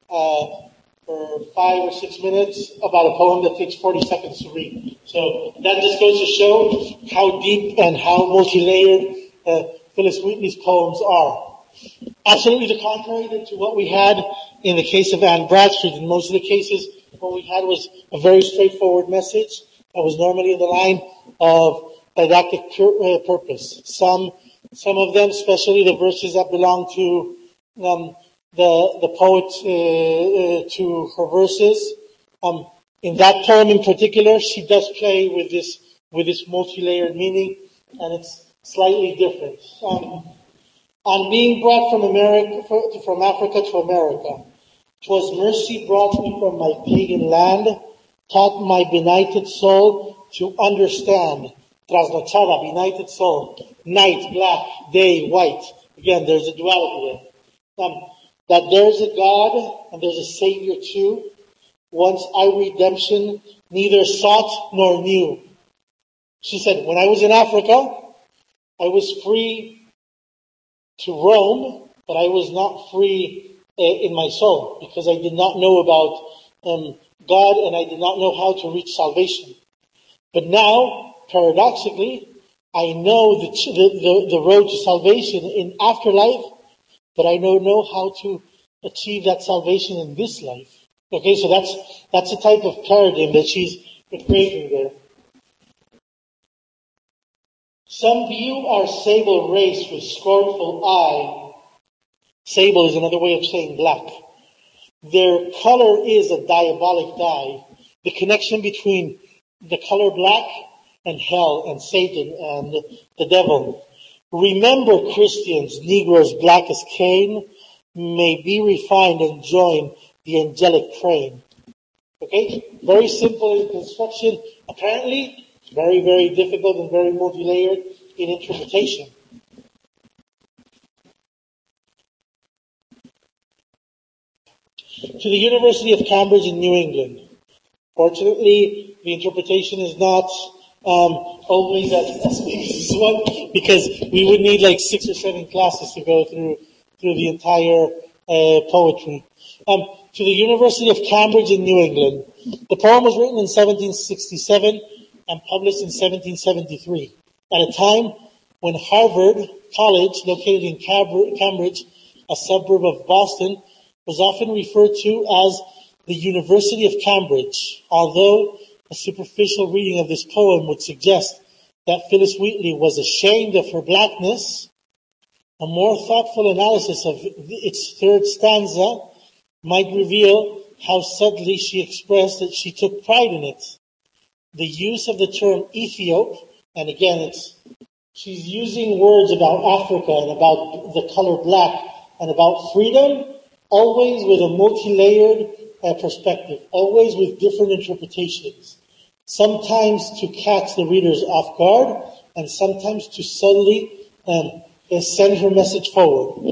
5 or 6 minutes about a poem that takes 40 seconds to read. So that just goes to show how deep and how multi-layered Phyllis Wheatley's poems are. Absolutely the contrary to what we had in the case of Anne Bradstreet. In most of the cases, what we had was a very straightforward message that was normally in the line of didactic purpose. Some of them, especially the verses that belong to the poet to her verses. In that poem in particular, she does play with this multi-layered meaning, and it's slightly different. On being brought from Africa to America, 'twas mercy brought me from my pagan land, taught my benighted soul to understand. Trasnochada, benighted soul. Night, black, day, white. Again, there's a duality there. That there's a God and there's a Savior too. Once I redemption neither sought nor knew. She said, when I was in Africa, I was free to roam, but I was not free in my soul because I did not know about God and I did not know how to reach salvation. But now, paradoxically, I know the road to salvation in afterlife, but I don't know how to achieve that salvation in this life. Okay, so that's the type of paradigm that she's creating there. Some view our sable race with scornful eye. Sable is another way of saying black. Their color is a diabolic dye. The connection between the color black and hell and Satan and the devil. Remember, Christians, Negroes black as Cain, may be refined and join the angelic train. Okay? Very simple in construction. Apparently, very, very difficult and very multi-layered in interpretation. To the University of Cambridge in New England. Fortunately, the interpretation is not always as big as this one, because we would need like 6 or 7 classes to go through the entire poetry. To the University of Cambridge in New England. The poem was written in 1767 and published in 1773, at a time when Harvard College, located in Cambridge, a suburb of Boston, was often referred to as the University of Cambridge, although a superficial reading of this poem would suggest that Phyllis Wheatley was ashamed of her blackness. A more thoughtful analysis of its third stanza might reveal how subtly she expressed that she took pride in it. The use of the term Ethiop, and again she's using words about Africa and about the color black and about freedom, always with a multi-layered perspective, always with different interpretations. Sometimes to catch the readers off guard, and sometimes to subtly send her message forward.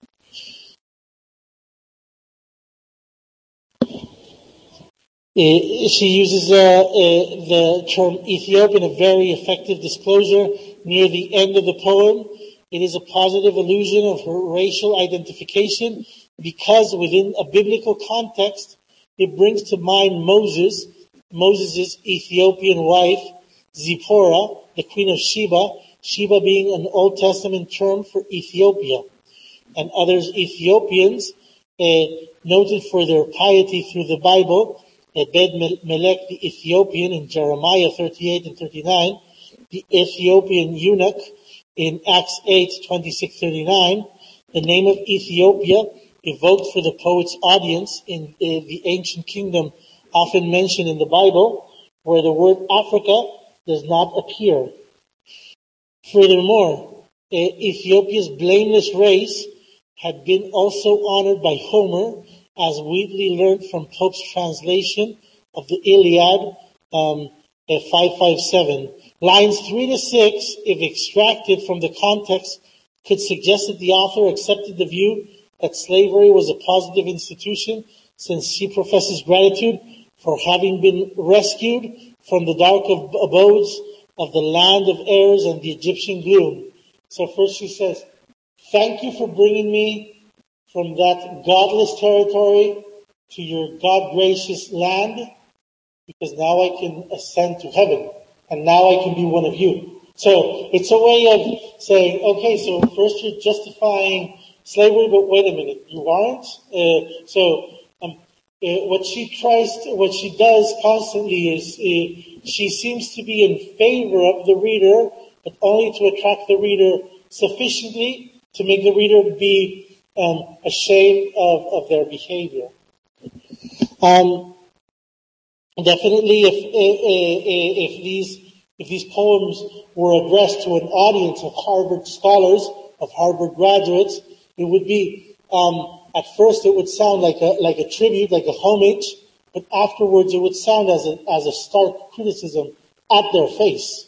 She uses the term Ethiop in a very effective disclosure near the end of the poem. It is a positive allusion of her racial identification because within a biblical context, it brings to mind Moses' Ethiopian wife, Zipporah, the queen of Sheba being an Old Testament term for Ethiopia, and others Ethiopians noted for their piety through the Bible, Ebed-Melech the Ethiopian in Jeremiah 38 and 39, the Ethiopian eunuch in Acts 8, 26-39, the name of Ethiopia evoked for the poet's audience in the ancient kingdom often mentioned in the Bible, where the word Africa does not appear. Furthermore, Ethiopia's blameless race had been also honored by Homer, as Wheatley learned from Pope's translation of the Iliad, 557. Lines 3-6, if extracted from the context, could suggest that the author accepted the view that slavery was a positive institution, since she professes gratitude for having been rescued from the dark abodes of the land of errors and the Egyptian gloom. So first she says, thank you for bringing me from that godless territory to your God-gracious land, because now I can ascend to heaven, and now I can be one of you. So it's a way of saying, okay, so first you're justifying slavery, but wait a minute, you aren't? What she does constantly is, she seems to be in favor of the reader, but only to attract the reader sufficiently to make the reader be ashamed of their behavior. Definitely, if these poems were addressed to an audience of Harvard scholars, of Harvard graduates, it would be, at first it would sound like a tribute, like a homage, but afterwards it would sound as a stark criticism at their face.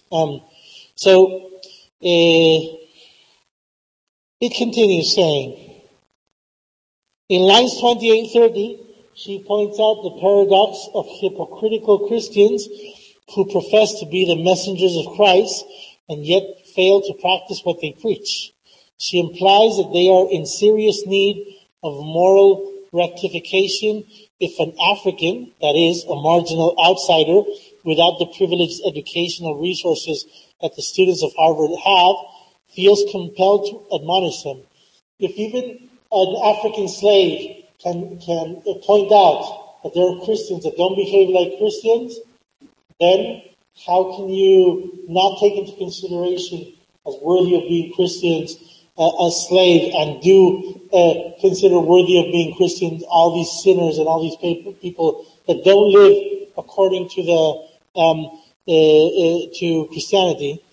It continues saying, in lines 28-30, she points out the paradox of hypocritical Christians who profess to be the messengers of Christ and yet fail to practice what they preach. She implies that they are in serious need of moral rectification if an African, that is, a marginal outsider without the privileged educational resources that the students of Harvard have, feels compelled to admonish them. If even an African slave can point out that there are Christians that don't behave like Christians, then how can you not take into consideration as worthy of being Christians a slave, and do consider worthy of being Christians all these sinners and all these people that don't live according to to Christianity?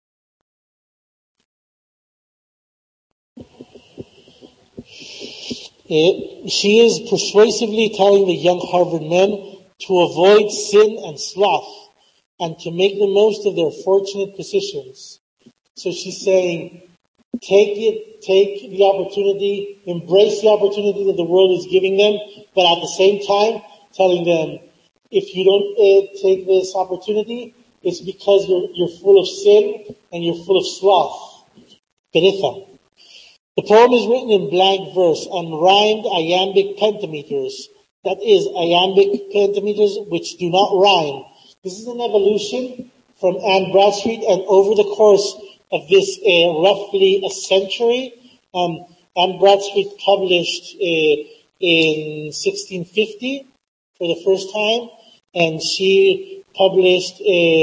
She is persuasively telling the young Harvard men to avoid sin and sloth and to make the most of their fortunate positions. So she's saying, take the opportunity, embrace the opportunity that the world is giving them, but at the same time telling them, if you don't take this opportunity, it's because you're full of sin and you're full of sloth. Pereza. The poem is written in blank verse on rhymed iambic pentameters. That is, iambic pentameters which do not rhyme. This is an evolution from Anne Bradstreet, and over the course of this roughly a century, Anne Bradstreet published in 1650 for the first time, and she published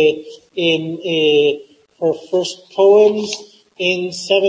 in her first poems in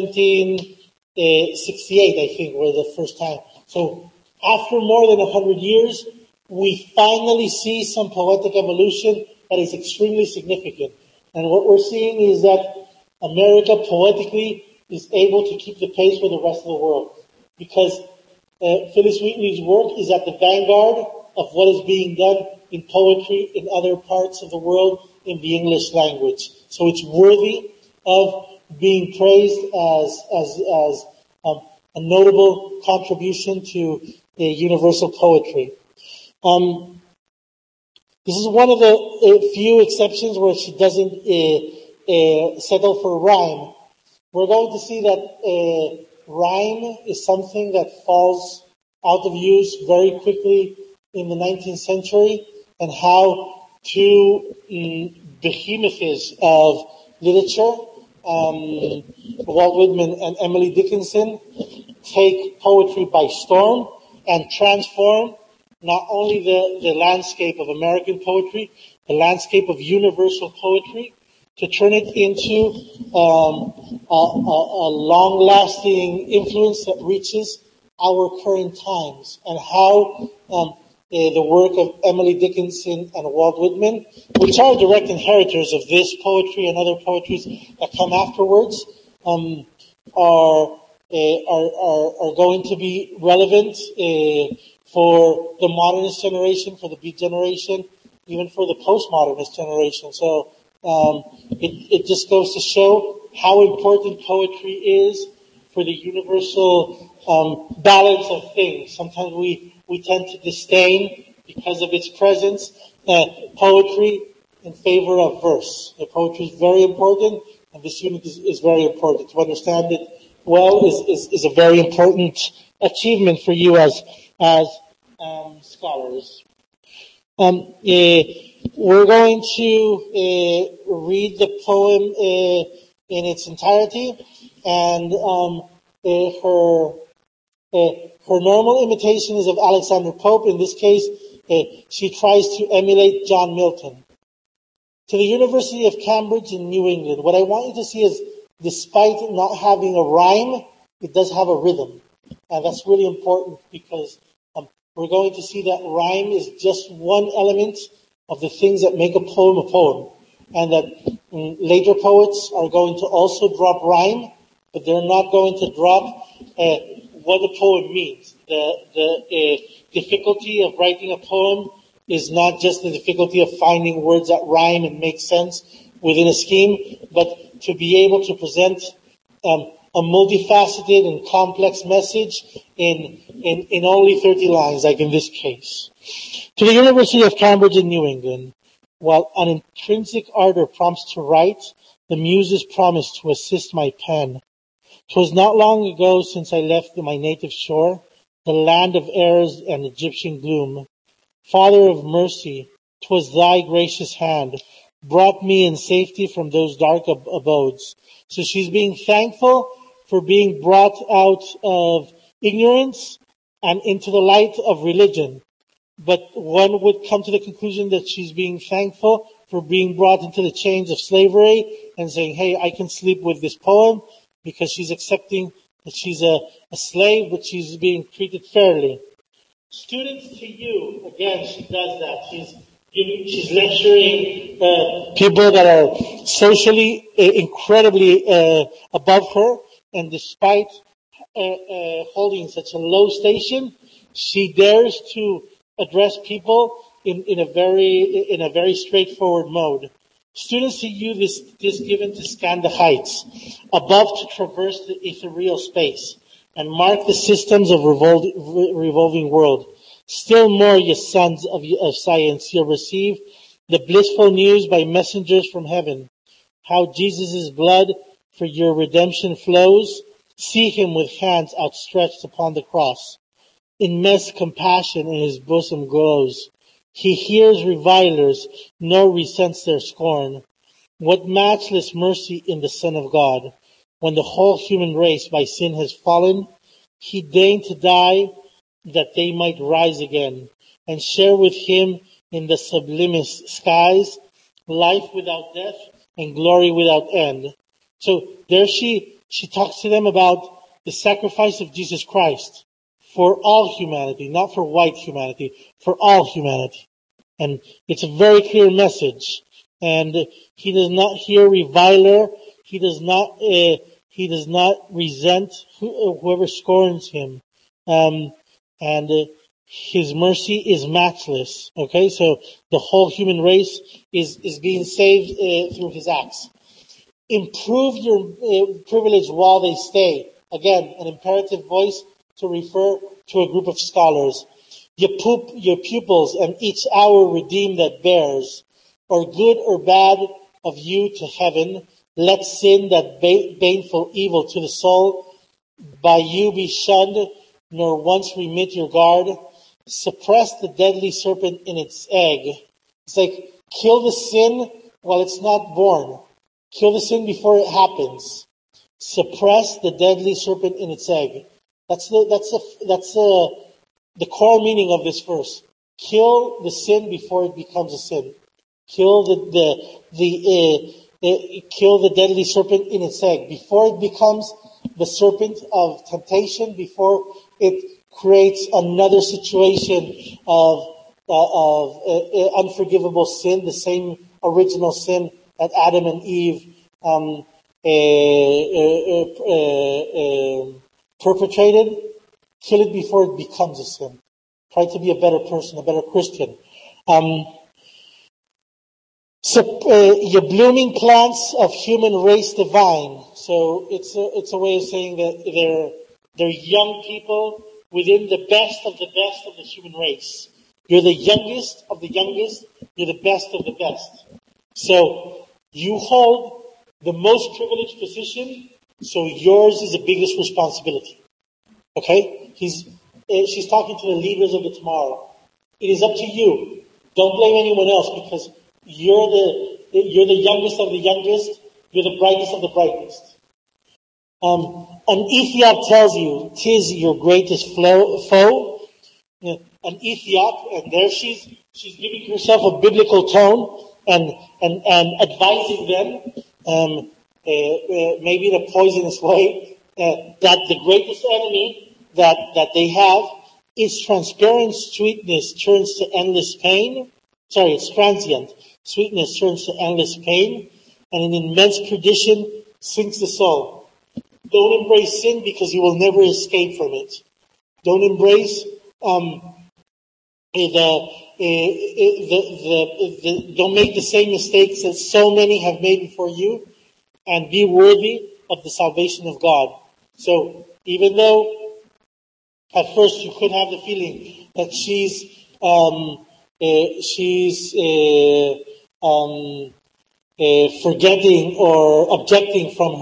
1768, I think, were the first time. So after more than 100 years, we finally see some poetic evolution that is extremely significant. And what we're seeing is that America poetically is able to keep the pace with the rest of the world. Because Phyllis Wheatley's work is at the vanguard of what is being done in poetry in other parts of the world in the English language. So it's worthy of being praised as a notable contribution to universal poetry. This is one of the few exceptions where she doesn't settle for rhyme. We're going to see that rhyme is something that falls out of use very quickly in the 19th century, and how two behemoths of literature, Walt Whitman and Emily Dickinson, take poetry by storm and transform not only the landscape of American poetry, the landscape of universal poetry, to turn it into a long-lasting influence that reaches our current times. And how the work of Emily Dickinson and Walt Whitman, which are direct inheritors of this poetry and other poetries that come afterwards, are going to be relevant for the modernist generation, for the beat generation, even for the postmodernist generation. So it just goes to show how important poetry is for the universal balance of things. Sometimes we tend to disdain, because of its presence, poetry in favor of verse. Poetry is very important, and this unit is very important. To understand it well is a very important achievement for you as scholars. We're going to read the poem in its entirety, and her normal imitation is of Alexander Pope. In this case, she tries to emulate John Milton. To the University of Cambridge in New England, what I want you to see is, despite not having a rhyme, it does have a rhythm. And that's really important because we're going to see that rhyme is just one element of the things that make a poem, and that later poets are going to also drop rhyme, but they're not going to drop what the poem means. The difficulty of writing a poem is not just the difficulty of finding words that rhyme and make sense within a scheme, but to be able to present a multifaceted and complex message in only 30 lines, like in this case. To the University of Cambridge in New England, while an intrinsic ardor prompts to write, the muses promise to assist my pen. 'Twas not long ago since I left my native shore, the land of errors and Egyptian gloom. Father of mercy, 'twas thy gracious hand brought me in safety from those dark abodes. So she's being thankful for being brought out of ignorance and into the light of religion. But one would come to the conclusion that she's being thankful for being brought into the chains of slavery and saying, hey, I can sleep with this poem, because she's accepting that she's a slave, but she's being treated fairly. Students to you, again, she does that. She's lecturing people that are socially incredibly above her, and despite holding such a low station, she dares to address people in a very straightforward mode. Students to you, this given to scan the heights, above to traverse the ethereal space, and mark the systems of revolving world. Still more, ye sons of science, you'll receive the blissful news by messengers from heaven, how Jesus' blood for your redemption flows. See him with hands outstretched upon the cross. Immense compassion in his bosom glows. He hears revilers, nor resents their scorn. What matchless mercy in the Son of God! When the whole human race by sin has fallen, he deigned to die that they might rise again and share with him in the sublimest skies, life without death and glory without end. So there she talks to them about the sacrifice of Jesus Christ for all humanity, not for white humanity, for all humanity. And it's a very clear message. And he does not hear reviler. He does not resent whoever scorns him. And his mercy is matchless. Okay, so the whole human race is being saved through his acts. Improve your privilege while they stay. Again, an imperative voice to refer to a group of scholars. Your pupils, and each hour redeem that bears, or good or bad of you to heaven. Let sin, that baneful evil to the soul, by you be shunned, nor once remit your guard. Suppress the deadly serpent in its egg. It's like, kill the sin while it's not born. Kill the sin before it happens. Suppress the deadly serpent in its egg. That's the core meaning of this verse. Kill the sin before it becomes a sin. Kill kill the deadly serpent in its egg before it becomes the serpent of temptation. Before it creates another situation of unforgivable sin, the same original sin that Adam and Eve perpetrated. Kill it before it becomes a sin. Try to be a better person, a better Christian. Your blooming plants of human race divine. So it's a way of saying that they're young people within the best of the human race. You're the youngest of the youngest. You're the best of the best. So you hold the most privileged position. So yours is the biggest responsibility. Okay? She's talking to the leaders of the tomorrow. It is up to you. Don't blame anyone else, because you're the youngest of the youngest. You're the brightest of the brightest. An Ethiop tells you, "'Tis your greatest foe." An Ethiop, and there she's giving herself a biblical tone and advising them, maybe in a poisonous way, that the greatest enemy that they have is transparent sweetness turns to endless pain. Sorry, it's transient. Sweetness turns to endless pain, and an immense perdition sinks the soul. Don't embrace sin, because you will never escape from it. Don't embrace don't make the same mistakes that so many have made before you, and be worthy of the salvation of God. So, even though at first you could have the feeling that she's forgetting or objecting from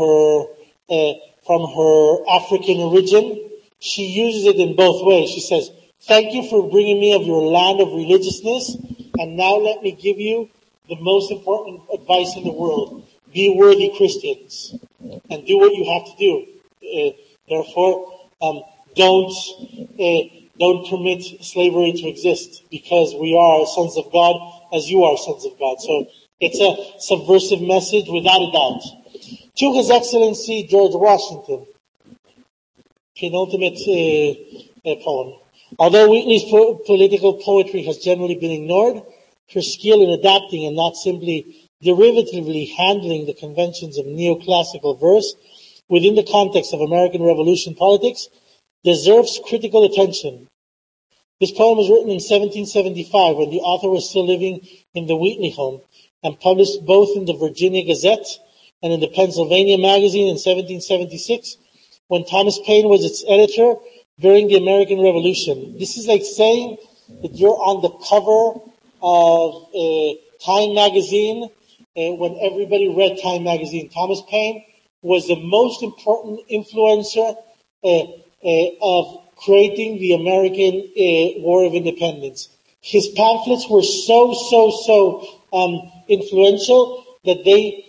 her African origin, she uses it in both ways. She says, "Thank you for bringing me of your land of religiousness, and now let me give you the most important advice in the world. Be worthy Christians, and do what you have to do. Therefore, don't permit slavery to exist, because we are sons of God as you are sons of God." So it's a subversive message without a doubt. To His Excellency George Washington, penultimate poem. Although Wheatley's political poetry has generally been ignored, her skill in adapting and not simply derivatively handling the conventions of neoclassical verse within the context of American Revolution politics deserves critical attention. This poem was written in 1775 when the author was still living in the Wheatley home, and published both in the Virginia Gazette and in the Pennsylvania Magazine in 1776, when Thomas Paine was its editor during the American Revolution. This is like saying that you're on the cover of Time magazine when everybody read Time magazine. Thomas Paine was the most important influencer of creating the American War of Independence. His pamphlets were so influential that they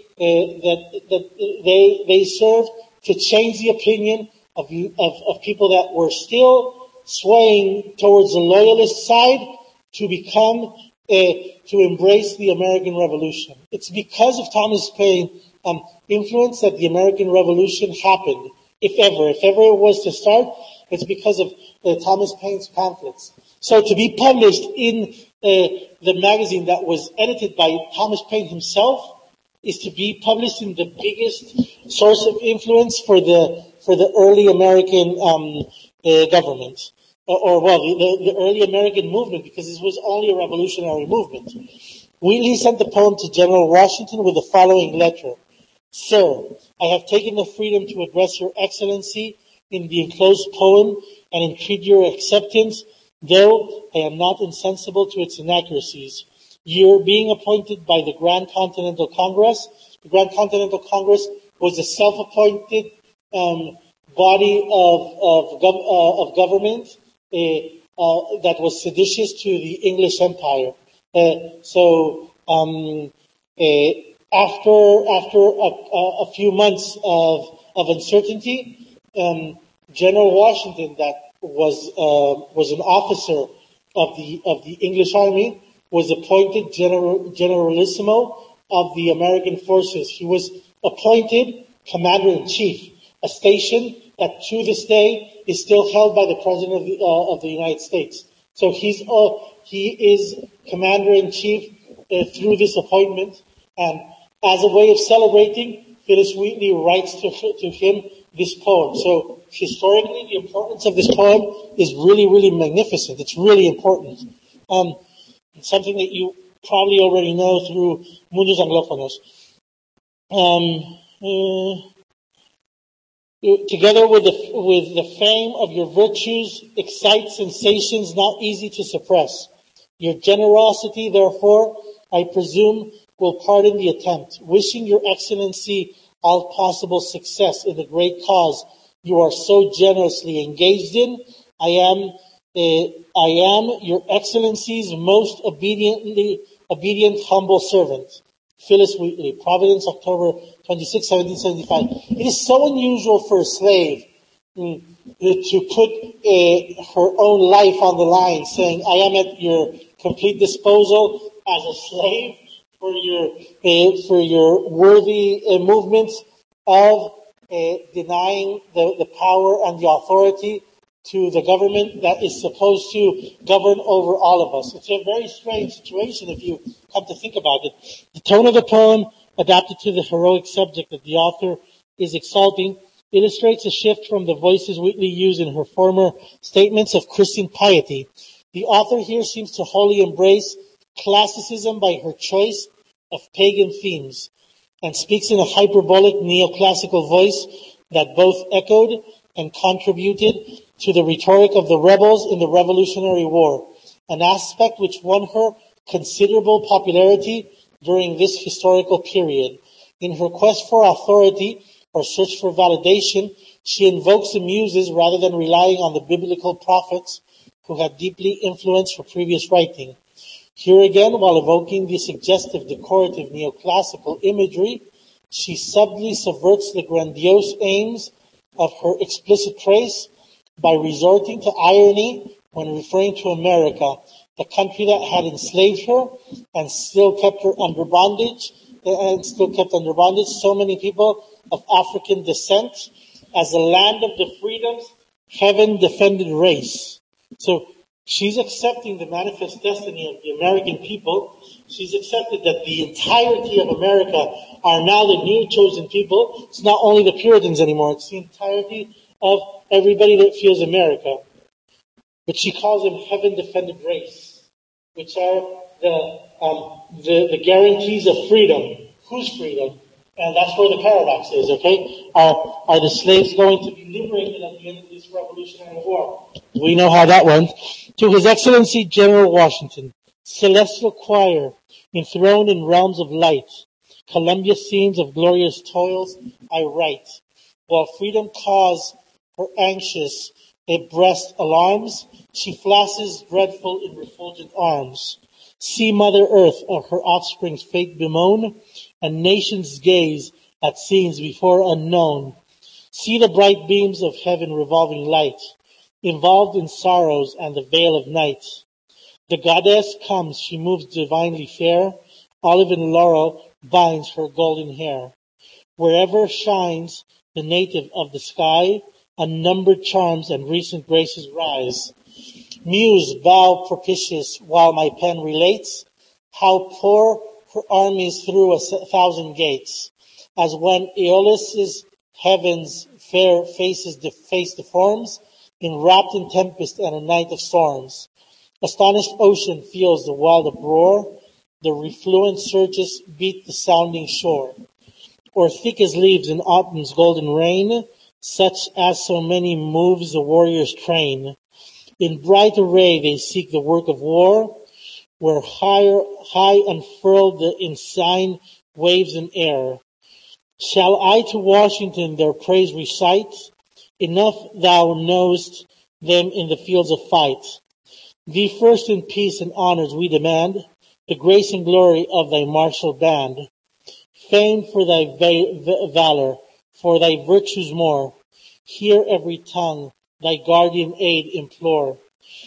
served to change the opinion of people that were still swaying towards the loyalist side to become to embrace the American Revolution. It's because of Thomas Paine influence that the American Revolution happened. If ever it was to start, it's because of Thomas Paine's pamphlets. So to be published in the magazine that was edited by Thomas Paine himself is to be published in the biggest source of influence for the early American government, the early American movement, because this was only a revolutionary movement. Wheatley sent the poem to General Washington with the following letter: "Sir, I have taken the freedom to address Your Excellency in the enclosed poem and entreat your acceptance, though I am not insensible to its inaccuracies. You're being appointed by the Grand Continental Congress." The Grand Continental Congress was a self-appointed body of government that was seditious to the English Empire. After a few months of uncertainty, General Washington, that was an officer of the English Army, was appointed Generalissimo of the American forces. He was appointed Commander-in-Chief, a station that to this day is still held by the President of the United States. So he is Commander-in-Chief through this appointment, and as a way of celebrating, Phyllis Wheatley writes to him this poem. So historically, the importance of this poem is really, really magnificent. It's really important. It's something that you probably already know through Mundus Anglophonos. Together with the fame of your virtues, excite sensations not easy to suppress. Your generosity, therefore, I presume, will pardon the attempt. Wishing Your Excellency all possible success in the great cause you are so generously engaged in, I am I am your excellency's most obedient, humble servant. Phyllis Wheatley, Providence, October 26, 1775. It is so unusual for a slave to put her own life on the line, saying, I am at your complete disposal as a slave for your worthy movements of denying the power and the authority to the government that is supposed to govern over all of us. It's a very strange situation if you come to think about it. The tone of the poem, adapted to the heroic subject that the author is exalting, illustrates a shift from the voices Wheatley used in her former statements of Christian piety. The author here seems to wholly embrace classicism by her choice of pagan themes, and speaks in a hyperbolic neoclassical voice that both echoed and contributed to the rhetoric of the rebels in the Revolutionary War, an aspect which won her considerable popularity during this historical period. In her quest for authority or search for validation, she invokes the muses rather than relying on the biblical prophets who had deeply influenced her previous writing. Here again, while evoking the suggestive, decorative, neoclassical imagery, she subtly subverts the grandiose aims of her explicit praise by resorting to irony when referring to America, the country that had enslaved her and still kept under bondage, so many people of African descent, as the land of the freedoms, heaven-defended race. So she's accepting the manifest destiny of the American people. She's accepted that the entirety of America are now the new chosen people. It's not only the Puritans anymore. It's the entirety of everybody that feels America. But she calls them heaven-defended race, which are the guarantees of freedom. Whose freedom? And that's where the paradox is, okay? Are the slaves going to be liberated at the end of this Revolutionary War? We know how that went. To His Excellency General Washington, celestial choir, enthroned in realms of light, Columbia scenes of glorious toils, I write. While freedom cause her anxious breast alarms, she flashes dreadful in refulgent arms. See Mother Earth or her offspring's fate bemoan, and nations gaze at scenes before unknown. See the bright beams of heaven revolving light, involved in sorrows and the veil of night. The goddess comes, she moves divinely fair, olive and laurel binds her golden hair. Wherever shines the native of the sky, unnumbered charms and recent graces rise. Muse, bow propitious while my pen relates how pour her armies through 1,000 gates, as when Aeolus' heaven's fair face deforms, enwrapped in tempest and a night of storms. Astonished ocean feels the wild uproar, the refluent surges beat the sounding shore. Or thick as leaves in autumn's golden rain, such as so many moves the warrior's train. In bright array they seek the work of war, where high unfurled the ensign waves in air. Shall I to Washington their praise recite? Enough thou knowest them in the fields of fight. Thee first in peace and honors we demand, the grace and glory of thy martial band. Famed for thy valor, for thy virtues more, hear every tongue thy guardian aid implore.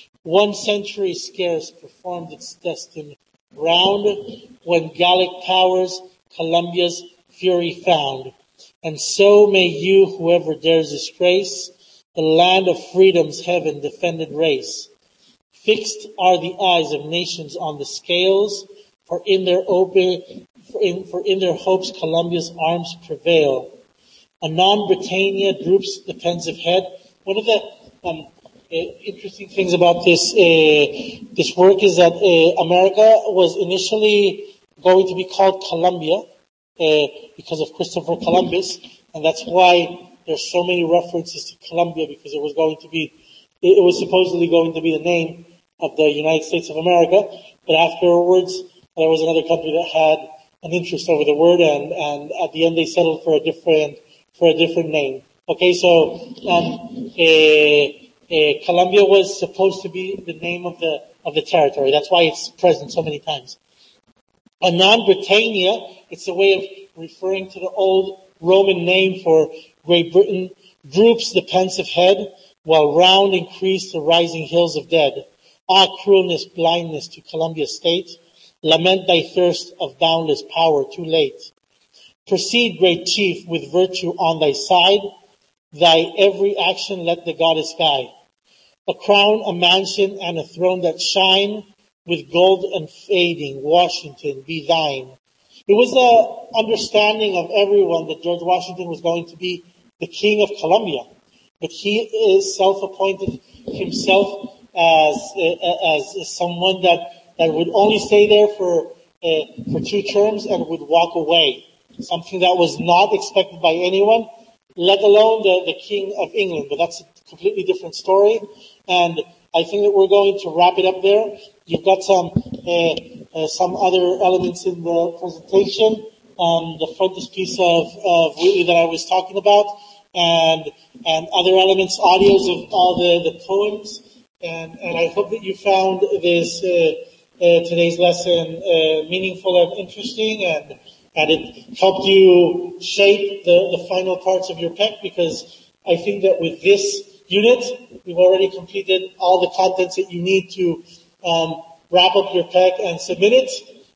1 century scarce performed its destined round, when Gallic powers Columbia's fury found. And so may you, whoever dares disgrace the land of freedom's heaven defended race. Fixed are the eyes of nations on the scales, for in their hopes Columbia's arms prevail. Anon Britannia droops the pensive head. One of the interesting things about this work is that America was initially going to be called Columbia because of Christopher Columbus, and that's why there's so many references to Columbia, because it was supposedly going to be the name of the United States of America. But afterwards, there was another country that had an interest over the word, and at the end they settled for a different name. Okay, so Colombia was supposed to be the name of the territory. That's why it's present so many times. Anon Britannia, it's a way of referring to the old Roman name for Great Britain, droops the pensive head, while round increase the rising hills of dead. Ah, cruelness, blindness to Colombia's state, lament thy thirst of boundless power too late. Proceed, great chief, with virtue on thy side, thy every action let the goddess guide. A crown, a mansion, and a throne that shine, with gold unfading, Washington, be thine. It was the understanding of everyone that George Washington was going to be the king of Colombia. But he is self-appointed himself as someone that would only stay there for 2 terms and would walk away. Something that was not expected by anyone, let alone the King of England. But that's a completely different story. And I think that we're going to wrap it up there. You've got some other elements in the presentation. The frontispiece of Wheatley that I was talking about, and other elements, audios of all the poems. And I hope that you found this today's lesson meaningful and interesting, and it helped you shape the final parts of your PEC, because I think that with this unit, we've already completed all the contents that you need to wrap up your PEC and submit it.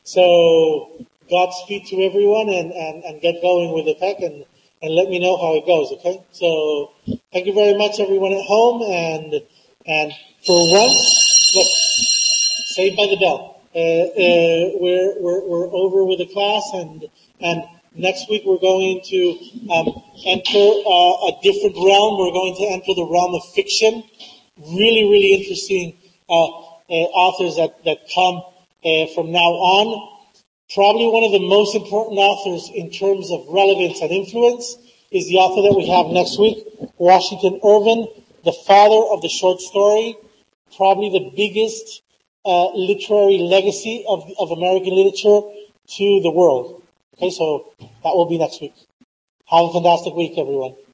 So Godspeed to everyone, and get going with the PEC, and let me know how it goes, okay? So thank you very much, everyone at home, and for once, look, saved by the bell. We're over with the class, and next week we're going to enter a different realm. We're going to enter the realm of fiction. Really, really interesting authors that come from now on. Probably one of the most important authors in terms of relevance and influence is the author that we have next week, Washington Irving, the father of the short story, probably the biggest literary legacy of American literature to the world. Okay, so that will be next week. Have a fantastic week, everyone.